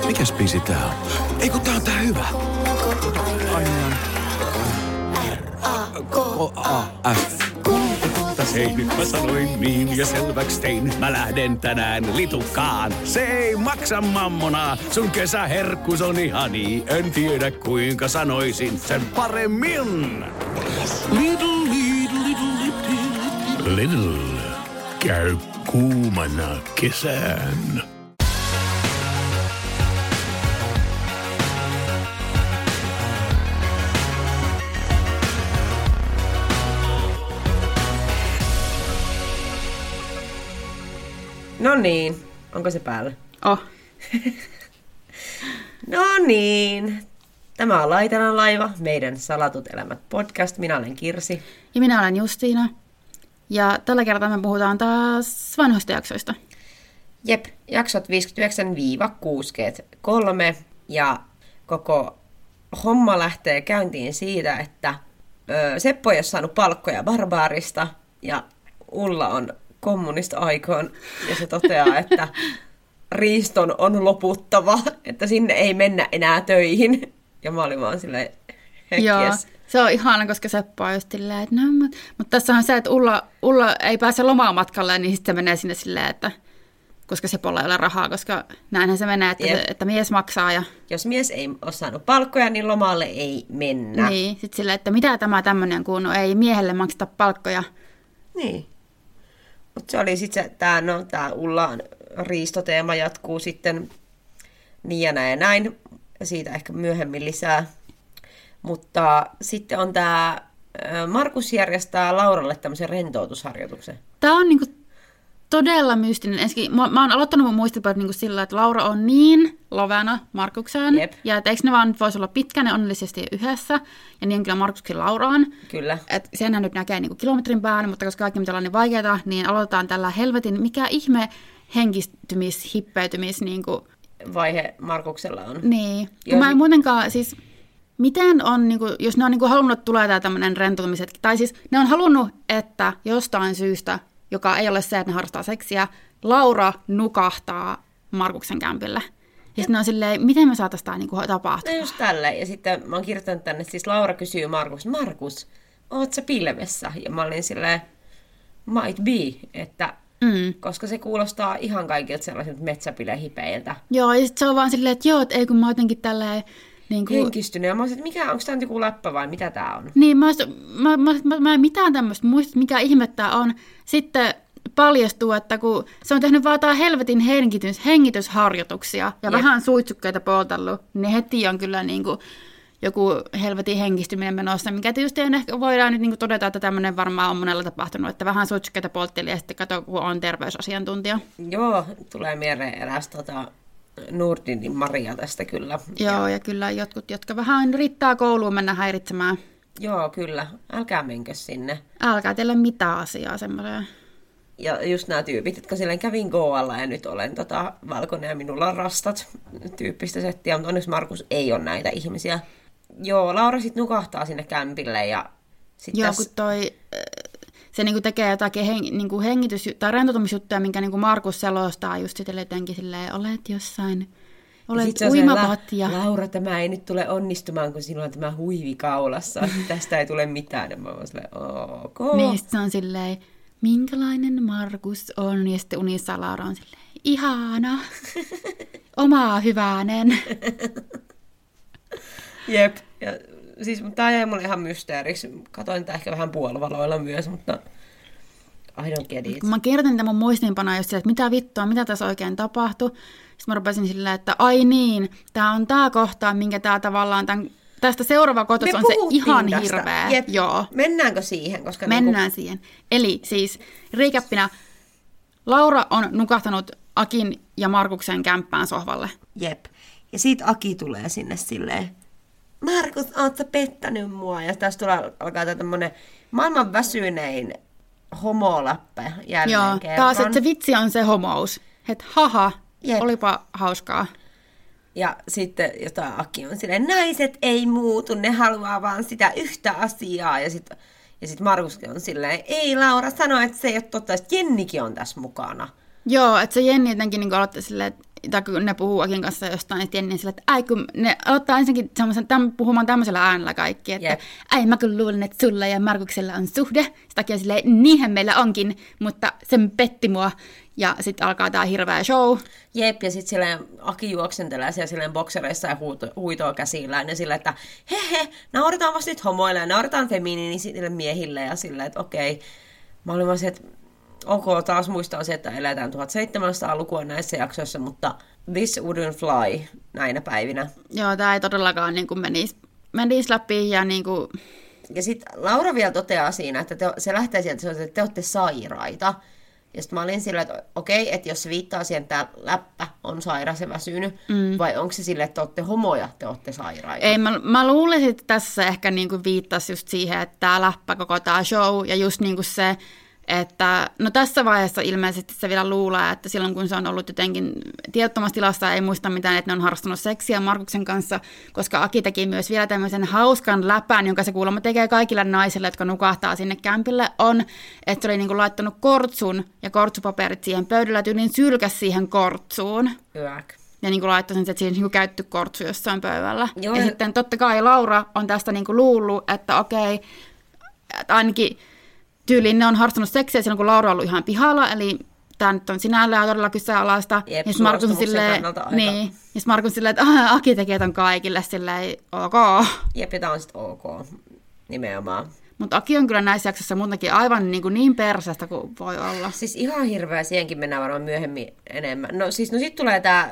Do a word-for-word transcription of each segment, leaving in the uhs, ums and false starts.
Mikäs biisi tää on? Ei kun tää on tää hyvä. R-A-K-A-F. Hei, nyt mä sanoin niin ja selväks tein. Mä lähden tänään litukaan. Se ei maksa mammonaa. Sun kesäherkkus on ihani. En tiedä kuinka sanoisin sen paremmin. Lidl, Lidl, Lidl, Lidl. Lidl. Käy kuumana kesään. No niin, onko se päällä? Oh. No niin, tämä on Laitanan laiva, meidän Salatut elämät podcast. Minä olen Kirsi. Ja minä olen Justiina. Ja tällä kertaa me puhutaan taas vanhoista jaksoista. Jep, jaksot viisikymmentäyhdeksän kuusikymmentäkolme ja koko homma lähtee käyntiin siitä, että ö, Seppo ei ole saanut palkkoja barbaarista ja Ulla on kommunista-aikoon, ja se toteaa, että riiston on loputtava, että sinne ei mennä enää töihin. Ja mä olin vaan silleen, heck Joo, yes. se on ihana, koska Seppo on just silleen, että no, mutta mut tässä on se, että Ulla, Ulla ei pääse lomamatkalle, niin sitten se menee sinne silleen, että koska Sepolla ei ole rahaa, koska näinhän se menee, että, se, että mies maksaa. Ja jos mies ei ole saanut palkkoja, niin lomalle ei mennä. Niin, sitten silleen, että mitä tämä tämmöinen kun ei miehelle makseta palkkoja. Niin. Mutta se oli sitten se, että no, tämä Ullaan riistoteema jatkuu sitten niin ja näin ja näin. Siitä ehkä myöhemmin lisää. Mutta sitten on tämä, Markus järjestää Lauralle tämmöisen rentoutusharjoituksen. Tämä on niinku todella mystinen. Ensinnäkin, mä, mä oon aloittanut mun muistipäät niinku sillä, että Laura on niin lovena Markukseen. Jep. Ja että eikö ne vaan voisi olla pitkään ja onnellisesti yhdessä. Ja niin kyllä Markuskin Lauraan. Kyllä. Että senhän nyt näkee niinku kilometrin päähän, mutta koska kaikki mitä on niin vaikeaa, niin aloitetaan tällä helvetin, mikä ihme henkistymis, hippeytymis. Niinku. Vaihe Markuksella on. Niin. Kun Jos... mä en muutenkaan, siis miten on, niinku, jos ne on niinku halunnut, että tulee tää tämmöinen rentoutumisetki, tai siis ne on halunnut, että jostain syystä, joka ei ole se, että ne harrastaa seksiä, Laura nukahtaa Markuksen kämpille. Ja sitten on silleen, miten me saataisiin tämä niinku tapahtumaan? No just tälleen. Ja sitten mä oon kirjoittanut tänne, siis Laura kysyy Markus, Markus, oot sä pilvessä? Ja mä olin silleen, might be, että mm. koska se kuulostaa ihan kaikilta sellaisilta metsäpilehipeiltä. Joo, ja sitten se on vaan silleen, että joo, että ei kun mä oon jotenkin tälleen niin kuin henkistynyt. Ja mä olisin, että mikä, onko tämä joku läppä vai mitä tää on? Niin, mä, mä, mä, mä, mä en mitään tämmöistä muista, mikä ihme tää on. Sitten paljastuu, että kun se on tehnyt vaan tää helvetin hengitys, hengitysharjoituksia ja Jep. vähän suitsukkeita poltellut, niin heti on kyllä niin kuin joku helvetin henkistyminen menossa, mikä tietysti ehkä voidaan nyt niin kuin todeta, että tämmöinen varmaan on monella tapahtunut, että vähän suitsukkeita poltteli ja sitten kato, kun on terveysasiantuntija. Joo, tulee mieleen eräs tota, Nordinin Maria tästä kyllä. Joo, ja, ja kyllä jotkut, jotka vähän riittää kouluun mennä häiritsemään. Joo, kyllä. Älkää menkö sinne. Älkää teillä mitään asiaa semmoiseen. Ja just nämä tyypit, jotka silleen kävin Goalla ja nyt olen tota, valkoinen ja minulla on rastat tyyppistä settiä, mutta onneksi Markus ei ole näitä ihmisiä. Joo, Laura sitten nukahtaa sinne kämpille ja sitten Joo, tässä... kun toi, se niinku tekee jotakin hen, niinku hengitys- tai rentoutumisjuttuja, minkä niinku Markus selostaa just sitten jotenkin silleen, olet jossain, olet uimapatja. La- Laura, tämä ei nyt tule onnistumaan, kun sinulla on tämä huivi kaulassa. Tästä ei tule mitään. Ja mä oon silleen, ok. Niin, se on silleen, minkälainen Markus on? Ja sitten unissa Laura on silleen, ihana, omaa hyvänen. Jep. Ja, siis tämä jäi mulle ihan mysteeriksi. Katoin tätä ehkä vähän puolivaloilla myös, mutta I don't get it. Kun mä kirjoitin niitä mun muistiinpanoja just sille, että mitä vittua, mitä tässä oikein tapahtui. Sitten mä rupesin silleen, että ai niin, tää on tää kohta, minkä tää tavallaan tämän, tästä seuraava kohta on se ihan tästä. Hirveä. Jep. Joo. Mennäänkö siihen? Koska Mennään niinku... siihen. Eli siis recappinä, Laura on nukahtanut Akin ja Markuksen kämppään sohvalle. Jep. Ja siitä Aki tulee sinne silleen, Markus, oot sä pettänyt mua? Ja tästä tulee, alkaa tämä tämmönen maailman väsynein homoläppä jälleen Joo, kerran. taas, että se vitsi on se homous. Että haha, Jep. olipa hauskaa. Ja sitten jotain Aki on silleen, naiset ei muutu, ne haluaa vaan sitä yhtä asiaa. Ja sitten ja sit Markuskin on silleen, ei Laura, sano, että se ei ole totta, että Jennikin on tässä mukana. Joo, että se Jenni jotenkin niin aloittaa silleen, että tai kun ne puhuu Akin kanssa jostain, niin Jenni sillä, että ai kun ne aloittaa ensinnäkin täm, puhumaan tämmöisellä äänellä kaikki, että yep. ai mä kun luulen, että sulla ja Markuksella on suhde. Sitä takia silleen, niinhän meillä onkin, mutta sen petti mua. Ja sitten alkaa tää hirveä show. Jep, ja sitten silleen Aki juoksentelee siellä silleen boksereissa ja huuto, huitoo käsillään. Ja silleen, että he he, nauritaan vasta nyt homoille ja nauritaan feminiinisille miehille. Ja silleen, että okei. Mä olin vaan se, että ok, taas muistaa se, että eletään tuhatseitsemänsataa-lukua näissä jaksoissa, mutta this wouldn't fly näinä päivinä. Joo, tää ei todellakaan niin kuin menisi, menisi läpi ja niin kuin... Ja sitten Laura vielä toteaa siinä, että te, se lähtee sieltä, että te olette sairaita. Ja sitten mä olin sillä, että okei, että jos se viittaa siihen, että tämä läppä on sairas ja väsynyt, mm. vai onko se sille, että te olette homoja, te olette sairaita? Ei, mä, mä luulisin, että tässä ehkä niinku viittasi just siihen, että tämä läppä, koko tämä show, ja just niinku se, että no tässä vaiheessa ilmeisesti se vielä luulee, että silloin kun se on ollut jotenkin tiedottomassa tilassa, ei muista mitään, että ne on harrastanut seksiä Markuksen kanssa, koska Aki teki myös vielä tämmöisen hauskan läpän, jonka se kuulemma tekee kaikille naisille, jotka nukahtaa sinne kämpille, on, että se oli niin kuin laittanut kortsun ja kortsupaperit siihen pöydällä, tyyliin sylkäs siihen kortsuun. Yäk. Ja niin kuin laittoi sen, että siinä on niin kuin käytty kortsu jossain pöydällä. Joo. Ja sitten totta kai Laura on tästä niin kuin luullut, että okei, että ainakin tyyliin ne on harrastanut seksiä silloin, kun Laura on ollut ihan pihalla, eli tämä nyt on sinällään todella kyseenalaista. Jep, ja Markus silleen, niin, ja Markus silleen, että Aki tekee ton kaikille, silleen, ok. Jep, ja tämä on sitten ok, nimenomaan. Mutta Aki on kyllä näissä jaksossa muutenkin aivan niin, kuin niin perseestä kuin voi olla. Siis ihan hirveä, siihenkin mennään varmaan myöhemmin enemmän. No siis, no sit tulee tää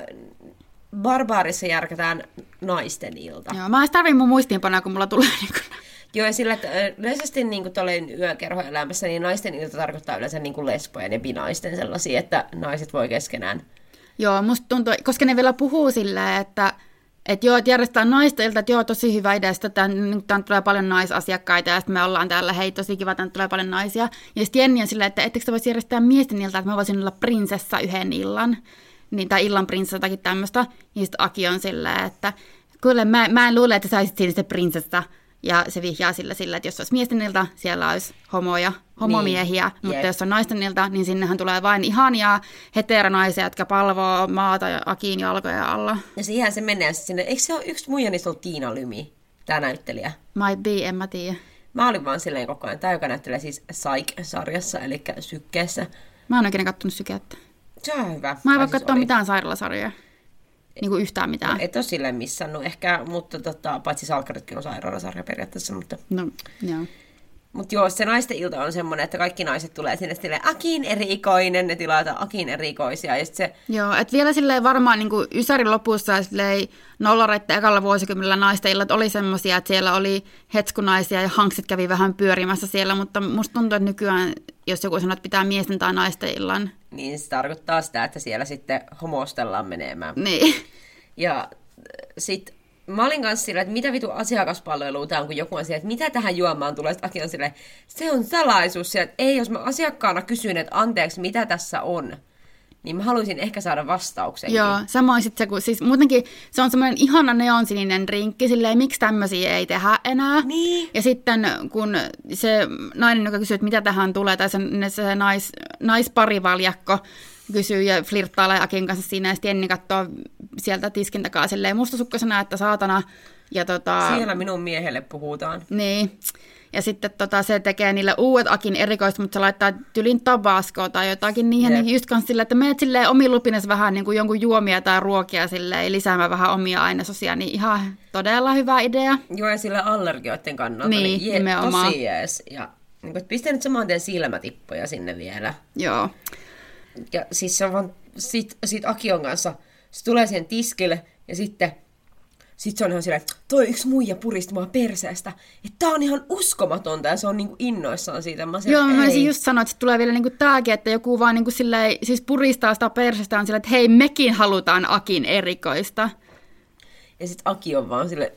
Barbaarissa järkätään naisten ilta. Joo, mä en tarvitse mun muistiinpanoa, kun mulla tulee niin kuin... Joo, ja sillä, että yleisesti niin kuin yökerhoelämässä, niin naisten ilta tarkoittaa yleensä niin kuin lesbojen ja binaisten sellaisia, että naiset voi keskenään. Joo, musta tuntuu, koska ne vielä puhuu silleen, että, että joo, että järjestetään naisten ilta, että joo, tosi hyvä idea, että tänne tulee paljon naisasiakkaita, ja sitten me ollaan täällä, hei, tosi kiva, tänne tulee paljon naisia. Ja sitten Jenni on silleen, että ettekö te voisi järjestää miesten ilta, että mä voisin olla prinsessa yhden illan, niin, tai illan prinsessa jotakin tämmöistä. Ja sitten Aki on silleen, että kyllä mä, mä en luule, että sä olisit siinä se prinsessa. Ja se vihjaa sillä, sillä, että jos olisi miesten ilta, siellä olisi homoja, homomiehiä, niin, mutta yep. jos on naisten ilta, niin sinnehän tulee vain ihania heteronaisia, jotka palvoo maata ja Akin jalkojen alla. Ja siihen se menee sinne. Eikö se ole yksi muija niistä ollut Tiina Lymi, tämä näyttelijä? Might be, en mä tiedä. Mä olin vaan silleen koko ajan. Tämä, joka näyttelee siis Psych-sarjassa, eli Sykkeessä. Mä oon oikein kattonut Sykettä. Se on hyvä. Mä en voi katsoa mitään sairaalasarjoja. Niin kuin yhtään mitään. No, et ole silleen missannut ehkä, mutta tota, paitsi Salkkaritkin on sairaalasarja periaatteessa. Mutta... No, joo. Mutta joo, se naisten ilta on semmoinen, että kaikki naiset tulee sinne silleen Akin erikoinen, ne tilata Akin erikoisia. Ja se... Joo, että vielä silleen varmaan niin kuin Ysärin lopussa silleen nollareitten ekalla vuosikymmenellä naisten illat oli semmoisia, että siellä oli hetskunaisia ja hanksit kävi vähän pyörimässä siellä, mutta musta tuntuu, että nykyään, jos joku sanoo, että pitää miesten tai naisten illan. Niin se tarkoittaa sitä, että siellä sitten homostellaan menemään. Niin. Ja sitten mä olin kanssa silleen, että mitä vitu asiakaspalvelua tämä on, kun joku on silleen, että mitä tähän juomaan tulee. Sitten Aki on silleen, se on salaisuus. Silleen, että ei, jos mä asiakkaana kysyn, että anteeksi, mitä tässä on, niin mä haluaisin ehkä saada vastauksenkin. Joo, samoin sitten se, kun siis muutenkin se on semmoinen ihana neonsininen drinkki, silleen, miksi tämmöisiä ei tehdä enää. Niin. Ja sitten kun se nainen, joka kysyy, että mitä tähän tulee, tai se, se nais, naisparivaljakko, kysyy ja flirttailee Akin kanssa siinä, ja sitten Jenni katsoo sieltä tiskin takaa silleen mustasukkaisena, että saatana. Ja tota... Siellä minun miehelle puhutaan. Niin. Ja sitten tota, se tekee niille uudet Akin erikoista, mutta se laittaa tylin tabascoa tai jotakin niihin. Niin just kanssa silleen, että menet silleen omiin lupines vähän niin kuin jonkun juomia tai ruokia silleen, lisäämään vähän omia ainesosia, niin ihan todella hyvä idea. Joo, ja sillä allergioiden kannalta. Niin, niin je, nimenomaan. Tosi jees. Ja niin kuin, pistä nyt saman tien silmätippoja sinne vielä. Joo. Ja siis se on vaan, sit, sit Akion kanssa, se tulee siihen tiskille ja sitten sit se on ihan silleen, että toi yksi muija puristi mua perseestä, että tää on ihan uskomatonta ja se on niinku innoissaan siitä. Mä siellä, joo, mä olisin just sanoa, että sit tulee vielä niinku tääkin, että joku vaan niinku silleen, siis puristaa sitä persestä on silleen, että hei, mekin halutaan Akin erikoista. Ja sit Aki on vaan silleen,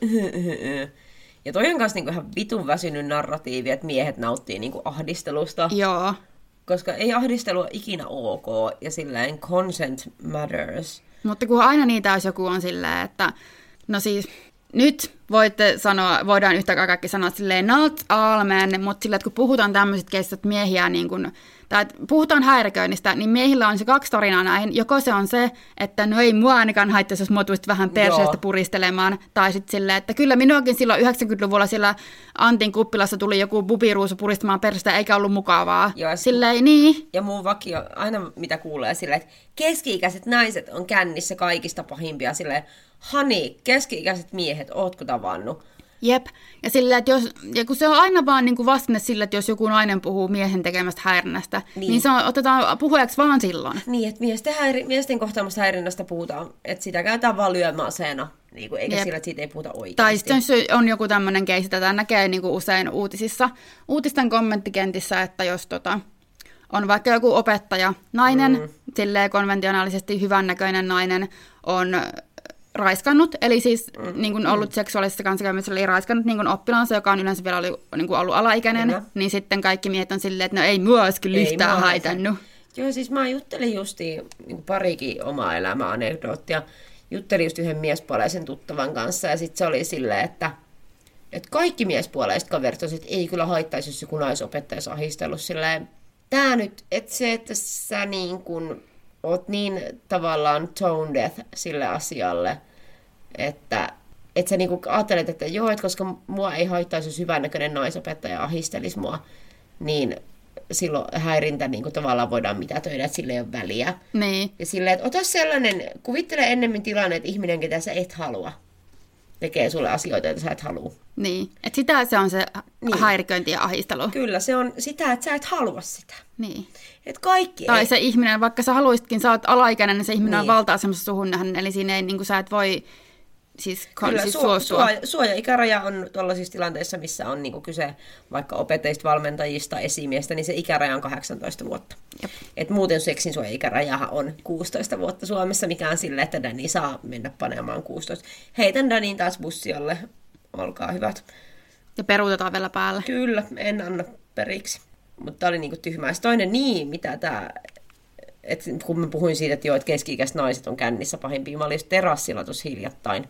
ja toi on kanssa niinku ihan vitun väsynyt narratiivi, että miehet nauttii niinku ahdistelusta. Joo. Koska ei ahdistelu ole ikinä ok, ja silleen consent matters. Mutta kun aina niitä, jos joku on silleen, että no siis nyt voitte sanoa, voidaan yhtä aikaa kaikki sanoa silleen not all men, mutta silleen, että kun puhutaan tämmöiset keissit miehiä, niin kun, tai että puhutaan häiriköinnistä, niin miehillä on se kaksi tarinaa näihin. Joko se on se, että no ei mua ainakaan haittaisi, jos mua tulisi vähän perseestä puristelemaan, tai sitten silleen, että kyllä minuakin silloin yhdeksänkymmentäluvulla sillä Antin kuppilassa tuli joku bubiruusu puristamaan perseestä, eikä ollut mukavaa. Joo, silleen, niin. Ja mun vakio, aina mitä kuulee silleen, että keski-ikäiset naiset on kännissä kaikista pahimpia, silleen, hani, keski-ikäiset miehet, ootko tavannut? Jep, ja, sillä, että jos, ja kun se on aina vaan niin kuin vastine sille, että jos joku nainen puhuu miehen tekemästä häirinnästä, niin, niin se on, otetaan puhujaksi vaan silloin. Niin, että miesten, häiri, miesten kohtaamasta häirinnästä puhutaan, että sitä käytetään vaan lyömäaseena, niin kuin, eikä Jep. sillä, että siitä ei puhuta oikeasti. Tai sitten jos on joku tämmöinen keissi, tätä näkee niin kuin usein uutisissa, uutisten kommenttikentissä, että jos tota, on vaikka joku opettaja, nainen, mm. silleen konventionaalisesti hyvännäköinen nainen, on raiskannut, eli siis mm. niin kuin ollut seksuaalisessa kanssakäymisessä, eli raiskannut niin kuin oppilaansa, joka on yleensä vielä oli, niin kuin ollut alaikäinen, Kyllä. niin sitten kaikki miehet on silleen, että no ei mua olisi kyllä yhtään haitannut. Joo, siis mä juttelin justiin niin parikin omaa elämää anekdoottia. Juttelin just yhden miespuoleisen tuttavan kanssa, ja sitten se oli silleen, että, että kaikki miespuoleiset kaverit on, että ei kyllä haittaisi, jos joku naisopettaja olisi ahdistellut silleen. Tää nyt, että se, että sä niin kuin oot niin tavallaan tone deaf sille asialle, että et sä niinku ajattelet, että joo, että koska mua ei haittaisi, jos hyvännäköinen naisopettaja ahistelisi mua, niin silloin häirintä niinku tavallaan voidaan mitätöidä, että sillä ei ole väliä. Niin. Ja silleen, että ota sellainen, kuvittele ennemmin tilanne, että ihminen, ketä sä et halua, tekee sulle asioita, joita sä et halua. Niin, että sitä se on se niin. häiriköinti ja ahistelu. Kyllä, se on sitä, että sä et halua sitä. Niin. Että kaikki tai ei. Se ihminen, vaikka sä haluaisitkin, sä oot alaikäinen, niin se ihminen niin. on valta-asemassa suhun nähden, eli siinä ei, niin kuin sä et voi siis, Kyllä, siis suo, suostua. Suoja, suoja-ikäraja on tuollaisissa tilanteissa, missä on niin kuin kyse vaikka opettajista, valmentajista, esimiestä, niin se ikäraja on kahdeksantoista vuotta. Et muuten seksin suoja-ikärajahan on kuusitoista vuotta Suomessa, mikä on silleen, että Dani saa mennä panemaan kuusitoista. Heitän Danin taas bussialle, olkaa hyvät. Ja peruutetaan vielä päälle. Kyllä, en anna periksi. Mutta tämä oli niinku tyhmää. Toinen niin, mitä tämä, että kun mä puhuin siitä, että joo, että keski-ikäiset naiset on kännissä pahimpia, mä olin terassilla tuossa hiljattain.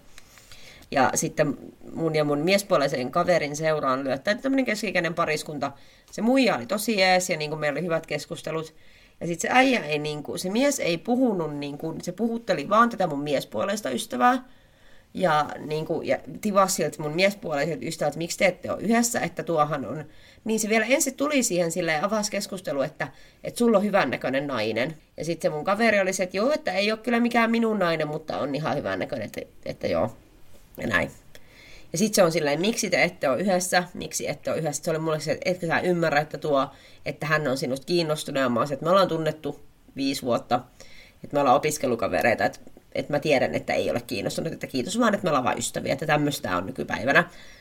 Ja sitten mun ja mun miespuoleisen kaverin seuraan lyöttäytyi tämmöinen keski-ikäinen pariskunta. Se muija oli tosi jees ja niin meillä oli hyvät keskustelut. Ja sitten se äijä ei, niin kuin, se mies ei puhunut, niin kuin, se puhutteli vaan tätä mun miespuoleista ystävää. Ja, niin kuin, ja tivasi siltä mun miespuoleiset ystävät, että miksi te ette ole yhdessä, että tuohan on. Niin se vielä ensin tuli siihen silleen avasi keskustelu, että, että sulla on hyvännäköinen nainen. Ja sitten se mun kaveri oli se, että joo, että ei ole kyllä mikään minun nainen, mutta on ihan hyvännäköinen, että, että joo. Ja näin. Ja sitten se on silleen, miksi te ette ole yhdessä, miksi ette ole yhdessä. Se oli mulle se, että etkö sä ymmärrä, että tuo, että hän on sinusta kiinnostunut. Ja mä oon se, että me ollaan tunnettu viisi vuotta, että me ollaan opiskelukavereita, että, että mä tiedän, että ei ole kiinnostunut, että kiitos vaan, että me ollaan vain ystäviä, että tämmöistä on nykypäivänä.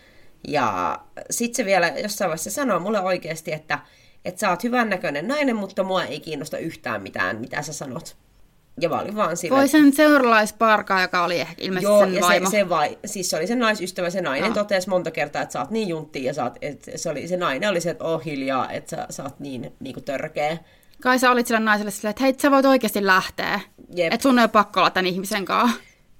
Ja sitten se vielä jossain vaiheessa sanoo mulle oikeasti, että, että sä oot hyvännäköinen nainen, mutta mua ei kiinnosta yhtään mitään, mitä sä sanot. Ja mä olin vaan sillä... Voi sen seuralaisparkaa, joka oli ehkä ilmeisesti joo, sen ja vaimo. Se, se vai, siis se oli se naisystävä, se nainen no. totesi monta kertaa, että sä oot niin juntti, ja sä oot, että se, oli, se nainen oli se, että oo hiljaa, että sä, sä oot niin, niin kuin törkeä. Kai sä olit sillä naiselle silleen, että hei, sä voit oikeasti lähteä. Että sun ei ole pakko olla tämän ihmisen kanssa.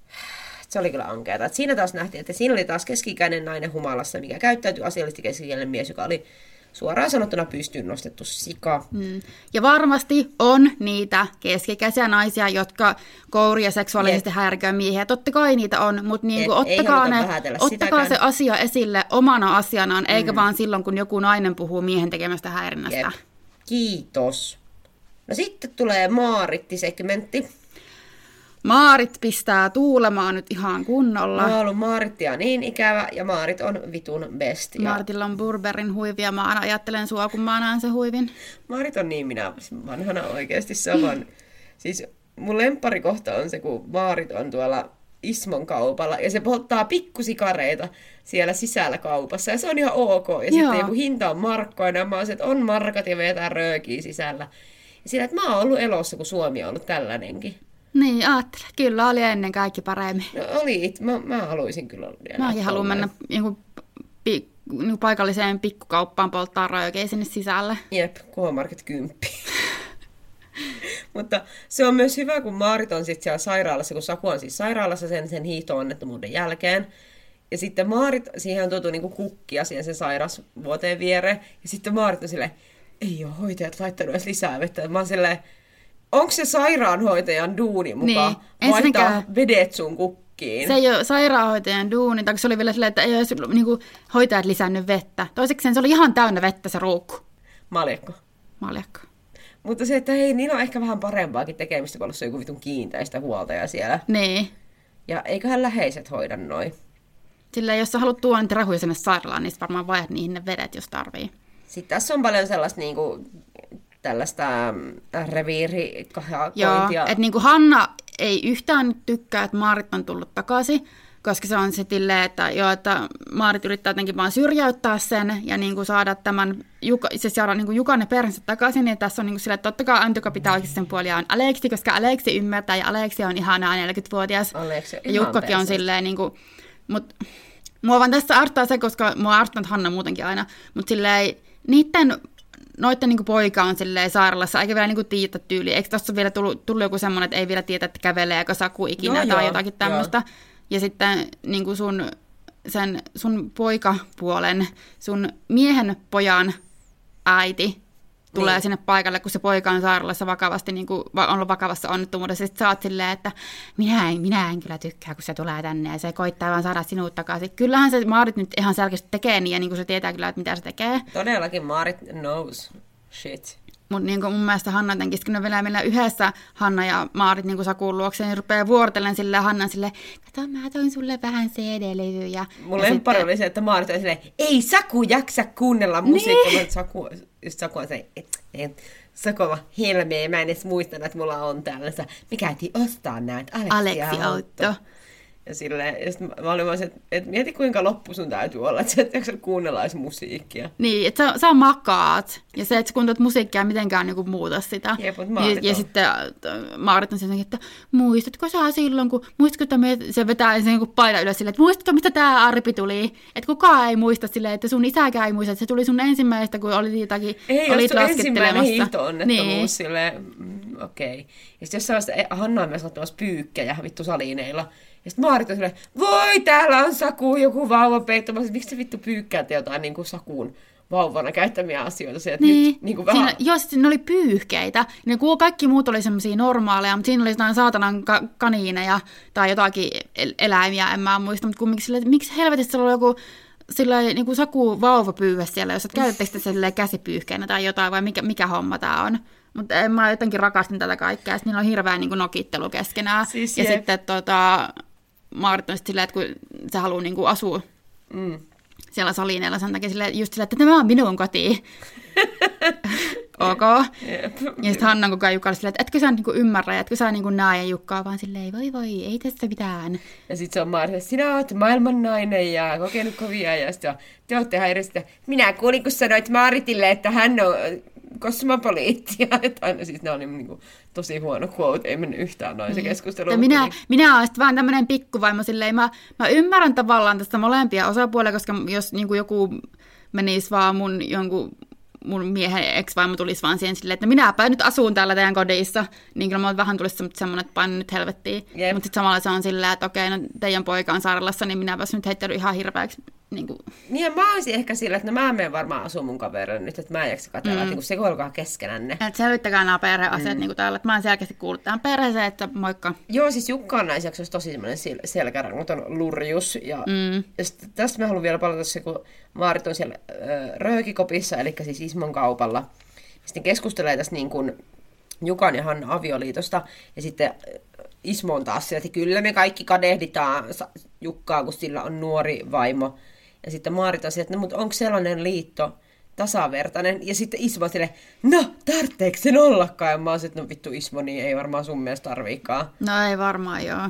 Se oli kyllä ankeata. Et siinä taas nähtiin, että siinä oli taas keski-ikäinen nainen humalassa, mikä käyttäytyi asiallisesti keski-ikäinen mies, joka oli suoraan sanottuna pystyyn nostettu sika. Mm. Ja varmasti on niitä keski-ikäisiä naisia, jotka kouria seksuaalisesti häiriköi miehiä. Totta kai niitä on, mutta niinku ottakaa, ne, ottakaa se asia esille omana asianaan, eikä mm. vaan silloin, kun joku nainen puhuu miehen tekemästä häirinnästä. Jep. Kiitos. No sitten tulee Maaritti-segmentti. Maarit pistää tuulemaan nyt ihan kunnolla. Mä oon ollut Maarittia niin ikävä, ja Maarit on vitun best. Maaritilla on Burberryn huivi, ja mä aina ajattelen sua, kun mä näen sen huivin. Maarit on niin minä vanhana oikeasti saman. Siis mun lempparikohta on se, kun Maarit on tuolla Ismon kaupalla, ja se polttaa pikkusikareita siellä sisällä kaupassa, ja se on ihan ok. Ja Joo. sitten joku hinta on markkoina, ja mä oon se, että on markat, ja vetää röökiä sisällä. Ja sillä, että mä oon ollut elossa, kun Suomi on ollut tällainenkin. Niin, ajattele. Kyllä oli ennen kaikki paremmin. No oli, mä, mä haluaisin kyllä olla. Mäkin haluan mennä joku, pi, joku paikalliseen pikkukauppaan polttaa röökeä sinne sisälle. Jep, K-Market kymppi. Mutta se on myös hyvä, kun Maarit on sitten siellä sairaalassa, kun Saku on siis sairaalassa sen, sen hiihto-onnettomuuden jälkeen. Ja sitten Maarit, siihen on tuotu niinku kukkia siihen sen sairasvuoteen viereen. Ja sitten Maarit on silleen, ei ole hoitajat laittanut edes lisää vettä. Mä oon silleen, onko se sairaanhoitajan duuni mukaan niin. vaihtaa vedet sun kukkiin? Se ei ole sairaanhoitajan duuni, tai se oli vielä silleen, että ei olisi niinku, hoitajat lisännyt vettä. Toiseksi se oli ihan täynnä vettä se ruukku. Maljakko. Maljakko. Mutta se, että hei, niillä on ehkä vähän parempaakin tekemistä, kun olisi joku vitun kiinteistä huoltaja siellä. Niin. Ja eiköhän läheiset hoida noin. Silleen, jos sä haluat tuoda niitä rahuja sinne sairaalaan, niin varmaan vaihdat niihin ne vedet, jos tarvii. Sitten tässä on paljon sellaista niinku, tällaista reviirikakointia. Joo, että niinku Hanna ei yhtään tykkää, että Maarit on tullut takaisin, koska se on se silleen, että, joo, että Maarit yrittää jotenkin vaan syrjäyttää sen ja niinku saada tämän, Juka, se saada niinku Jukan ja perheensä takaisin. Ja tässä on niinku silleen, että totta kai Antuka pitää oikeasti sen puoliaan Aleksi, koska Aleksi ymmärtää ja Aleksi on ihanaa neljäkymmentävuotias. Aleksi ja Jukkakin on silleen, niinku, mut mua vaan tässä arttaa se, koska mua arttanut Hanna muutenkin aina, mutta silleen niitten noitten niinku poika on silleen sairaalassa, eikä vielä niinku tiedä tyyli. Eikö tuossa vielä tullut, tullut joku semmoinen, että ei vielä tiedä, että käveleekö Saku ikinä joo, tai joo, jotakin tämmöistä. Ja sitten niin kuin sun, sen, sun poikapuolen, sun miehen pojan äiti tulee niin sinne paikalle, kun se poika on sairaalassa vakavasti, niin kuin on ollut vakavassa onnettomuudessa. Sitten sä oot silleen, että minä en, minä en kyllä tykkää, kun se tulee tänne ja se koittaa vaan saada sinut takaisin. Kyllähän se Maarit nyt ihan selkeästi tekee niin, ja niin kuin se tietää kyllä, että mitä se tekee. Todellakin Maarit knows shit. Mutta niin mun mielestä Hanna jotenkin, kun ne vielä meillä yhdessä Hanna ja Maarit niin Sakun luokseen, niin rupeaa vuorotellen silleen Hannan silleen, kato mä toin sulle vähän C D-levyjä. Mulla lempari sitten oli se, että Maarit on silleen, ei Saku jaksa kuunnella musiikkia. Niin. Saku, just Saku on se, et, et, Saku on helmeä, mä en edes muistanut, että mulla on tällaista. Me käytiin ostaa näitä Aleksi-auto. Ja silleen, ja sit mä olin vaan se, että et mieti kuinka loppu sun täytyy olla, että sä et jaksa kuunnella edes musiikkia. Niin, että sä, sä makaat, ja se, että sä kuuntelet musiikkia ei mitenkään niin muuta sitä. Jep, ja, ja sitten Maarit on silleen, että muistatko sä silloin, kun muistatko, että me, se vetää sen niin paina ylös silleen, että muistatko, mistä tää arpi tuli? Että kukaan ei muista silleen, että sun isäkään ei muista, että se tuli sun ensimmäistä, kun olit jotakin, ei, olit laskettelemassa. Ei, ensimmäinen hiihto-onnettomuus niin. Silleen, mm, okei. Okay. Ja sitten jossain vaiheessa Hanna on myös ottamassa pyykkejä vittu saliineilla. Ja sitten Maarit on silleen, voi täällä on Saku joku vauva peittomassa. Miksi se vittu pyykkäätte jotain niin kuin Sakuun vauvana käyttämiä asioita? Se, että niin. Nyt, niin kuin vähän... Siinä, joo, sitten ne oli pyyhkeitä. Ne kaikki muut oli semmoisia normaaleja, mutta siinä oli jotain saatanan ka- kaniineja tai jotakin el- eläimiä, en mä muista. Mutta kumminkin silleen, että miksi helvetissä siellä oli joku silleen, niin kuin Saku vauva pyyhä siellä, jos et käytettekö sitä käsipyyhkeenä tai jotain, vai mikä, mikä homma tää on? Mutta mä jotenkin rakastin tätä kaikkea. Sitten niillä on hirveä niin kuin nokittelu keskenään. Siis ja jep. sitten tota... Maarit on silleen, että kun se haluaa niin kuin asua mm. siellä salineella, sen takia silleen, just silleen, että tämä on minun koti. Ok. Yep. Ja sitten Hanna koko ajan Jukalle silleen, että etkö sä niin kuin ymmärrä, etkö sä niin kuin näe ja Jukkaa, vaan silleen, voi voi, ei tässä mitään. Ja sitten se on Maarit, että sinä oot maailman nainen ja kokenut kovia ja sitten te ootte häiriöstä. Minä kuulin, kun sanoit Maaritille, että hän on kosmopoliitti ja jotain. Siis ne on niin kuin tosi huono quote, ei mennyt yhtään noin niin. Se keskustelu. Minä, niin... minä olen vaan tämmöinen pikkuvaimo, silleen mä, mä ymmärrän tavallaan tästä molempia osapuolia, koska jos niin kuin joku menisi vaan mun jonkun mun miehen ex-vaimo tulisi vaan siihen silleen, että minäpä nyt asun täällä teidän kodissa, niin kyllä mulla vähän tulisi semmoinen, että painu nyt helvettiin. Yep. Mutta sitten samalla se on silleen, että okei, no teidän poika on sairaalassa, niin minäpäs nyt heittänyt ihan hirveäksi. Niin, kuin... niin ja mä olisin ehkä sillä, että no mä menen varmaan asuun mun kaverille nyt, että mä en jaksa katsella, mm. että niin se olkaa keskenänne. Että selvittäkää nämä perheasiat mm. niin kuin täällä, että mä oon selkeästi kuullut tähän perheeseen, että moikka. Joo, siis Jukka on näissä jaksoissa tosi semmoinen sel- selkärangoton lurjus. Ja, mm. ja sit, tästä mä haluan vielä palata se, kun Maarit on siellä äh, Röökikopissa, eli siis Ismon kaupalla. Sitten keskustelee tästä niin kuin Jukan ja Hanna avioliitosta, ja sitten Ismo on taas sillä, että kyllä me kaikki kadehditaan Jukkaa, kun sillä on nuori vaimo. Ja sitten Maarit on sillä, että no, mutta onko sellainen liitto tasavertainen? Ja sitten Ismo on sille, no, tarvitseeko sen ollakaan? Ja mä oon että no vittu Ismo, niin ei varmaan sun mielestä tarviikaan. No ei varmaan, joo.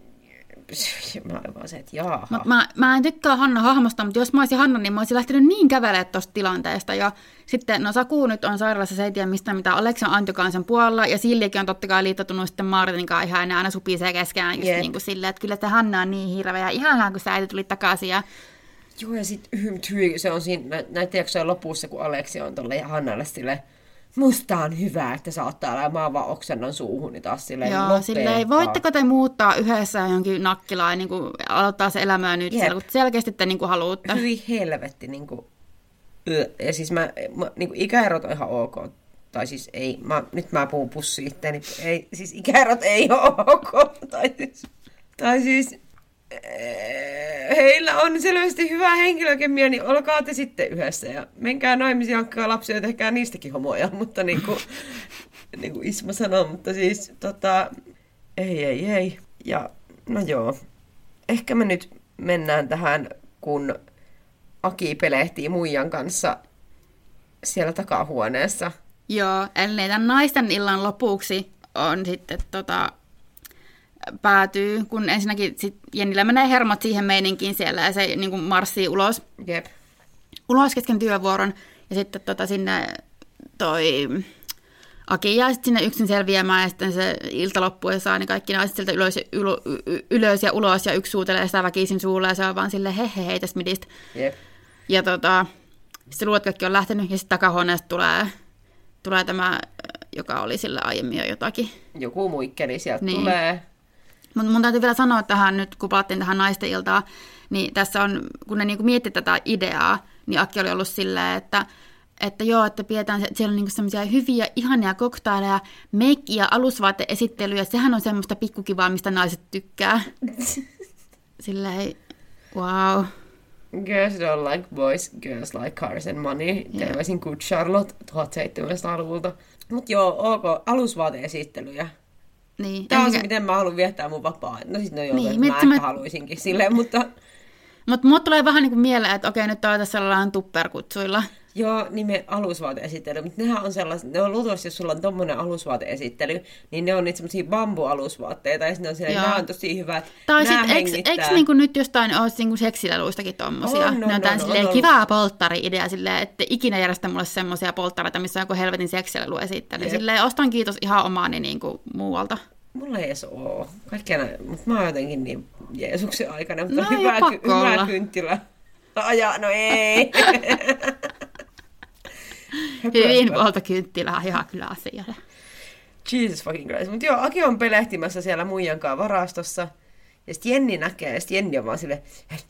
Mä olen vaan se, että jaaha. Mä, mä, mä en tykkää Hanna hahmosta, mutta jos mä olisin Hanna, niin mä olisin lähtenyt niin kävelemään tuosta tilanteesta. Ja sitten, no Saku nyt on sairaalassa, se ei tiedä mistä mitä Aleksi on Antukaan sen puolella. Ja Siljekin on totta kai liittoutunut sitten Maaritin kanssa ihan enää aina supisee keskenään just yep. niin kuin silleen, että kyllä se Hanna on niin hirveä. Ja ihanaa, kun se äiti tuli takaisin. Ja... Joo, ja sitten se on siinä näiden jaksojen lopussa, kun Aleksi on tuolle ja Hannalle silleen, musta on hyvä, että sä oot täällä ja mä vaan oksennan suuhuni taas silleen. Joo, lopettaa. silleen, voitteko te muuttaa yhdessä johonkin nakkilaan ja niin kuin aloittaa se elämää nyt siellä, kun selkeästi te niin kuin haluatte. Hyi helvetti, niin kuin, ja siis mä, mä niin kuin ikäerot on ihan ok. Tai siis ei, mä, nyt mä puhun pussi itteeni, ei, siis ikäerot ei ole ok. Tai siis, tai siis heillä on selvästi hyvä henkilökemia, niin olkaa te sitten yhdessä ja menkää naimisiin, hankkaa lapsia ja tehkää niistäkin homoja, mutta niin kuin, niin kuin Isma sanoi, mutta siis tota, ei, ei, ei. Ja no joo, ehkä me nyt mennään tähän, kun Aki pelehtii muijan kanssa siellä takahuoneessa. Joo, eli tämän naisten illan lopuksi on sitten tota, päätyy, kun ensinnäkin sit Jennillä menee hermot siihen meininkiin siellä ja se niin kuin marssii ulos. Jep. Ulos kesken työvuoron ja sitten tota, sinne toi Aki jää sitten sinne yksin selviämään ja sitten se ilta loppuu ja saa niin kaikki naiset sieltä ylös ja, ylo, ylös ja ulos ja yksi suutelee sitä väkisin suulla ja se on vaan silleen he he hei tästä midistä. Jep. Ja tota, sitten luot kaikki on lähtenyt ja sitten takahuoneesta tulee, tulee tämä, joka oli sillä aiemmin jo jotakin. Joku muikkeli sieltä niin. tulee. Mutta mun täytyy vielä sanoa tähän nyt, kun palattiin tähän naisten iltaan, niin tässä on, kun ne niinku miettii tätä ideaa, niin Aki oli ollut silleen, että, että joo, että pidetään, että siellä on niinku semmoisia hyviä, ihania koktaileja, meikki- ja alusvaateesittelyjä, sehän on semmoista pikkukivaa, mistä naiset tykkää. Silleen, wow. Girls don't like boys, girls like cars and money. Terveisin Good Charlotte tuhatseitsemänsataaluvulta. Mut joo, ok, alusvaateesittelyjä. Niin, Tämä on se, enkä... miten mä haluan viettää mun vapaa. No siis no joo, niin, mä ehkä mä... haluaisinkin silleen, mutta... Mutta mulle tulee vähän niin kuin mieleen, että okei, nyt on tässä sellainen tupperkutsuilla. Joo, nimen alusvaateesittely, mutta nehän on sellaiset, ne on luultavasti, jos sulla on tommonen alusvaateesittely, niin ne on niitä semmosia bambualusvaatteita, ja sitten on silleen, nämä on tosi hyvät, tai nää sitten, hengittää. eikö niinku nyt jostain ole niinku seksileluistakin tommosia? On, no, ne on tämän no, silleen on, kivaa polttari-idea, silleen, että ikinä järjestä mulle semmosia polttareita, missä on joku helvetin seksilelu esittely. Silleen, ostan kiitos ihan omaani niinku muualta. Mulla ei edes oo. Kaikkea näin, mutta mä oon jotenkin niin Jeesuksen aikana, mutta No, hyvä, ky- hyvä kynttilä. Ajaa, no ei. Hyvin poltokynttilä ihan kyllä asialle. Jesus fucking Christ. Mutta joo, Aki on pelehtimässä siellä muijankaan varastossa. Ja sitten Jenni näkee, ja sitten Jenni on vaan silleen,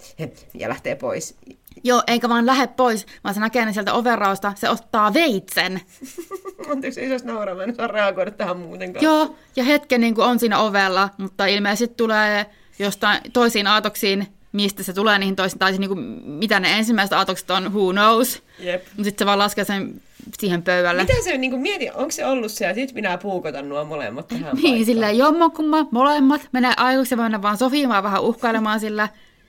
ja lähtee pois. Joo, eikä vaan lähde pois, vaan se näkee ne sieltä overrausta, se ottaa veitsen. Anteeksi, ei saisi nauraa, mä en saa reagoida tähän muutenkaan. Joo, ja hetken niin kuin on siinä ovella, mutta ilmeisesti tulee jostain toisiin aatoksiin, mistä se tulee niihin toisiin, tai niin kuin, mitä ne ensimmäiset aatokset on, who knows. Jep. Mutta sitten se vaan laskee sen siihen pöydälle. Mitä se, niin kuin mieti, onko se ollut se, että nyt minä puukotan nuo molemmat tähän Niin, paikkaan? silleen jommokumma, molemmat, menee aikuiksi ja mennä vaan sofimaan vähän uhkailemaan sillä.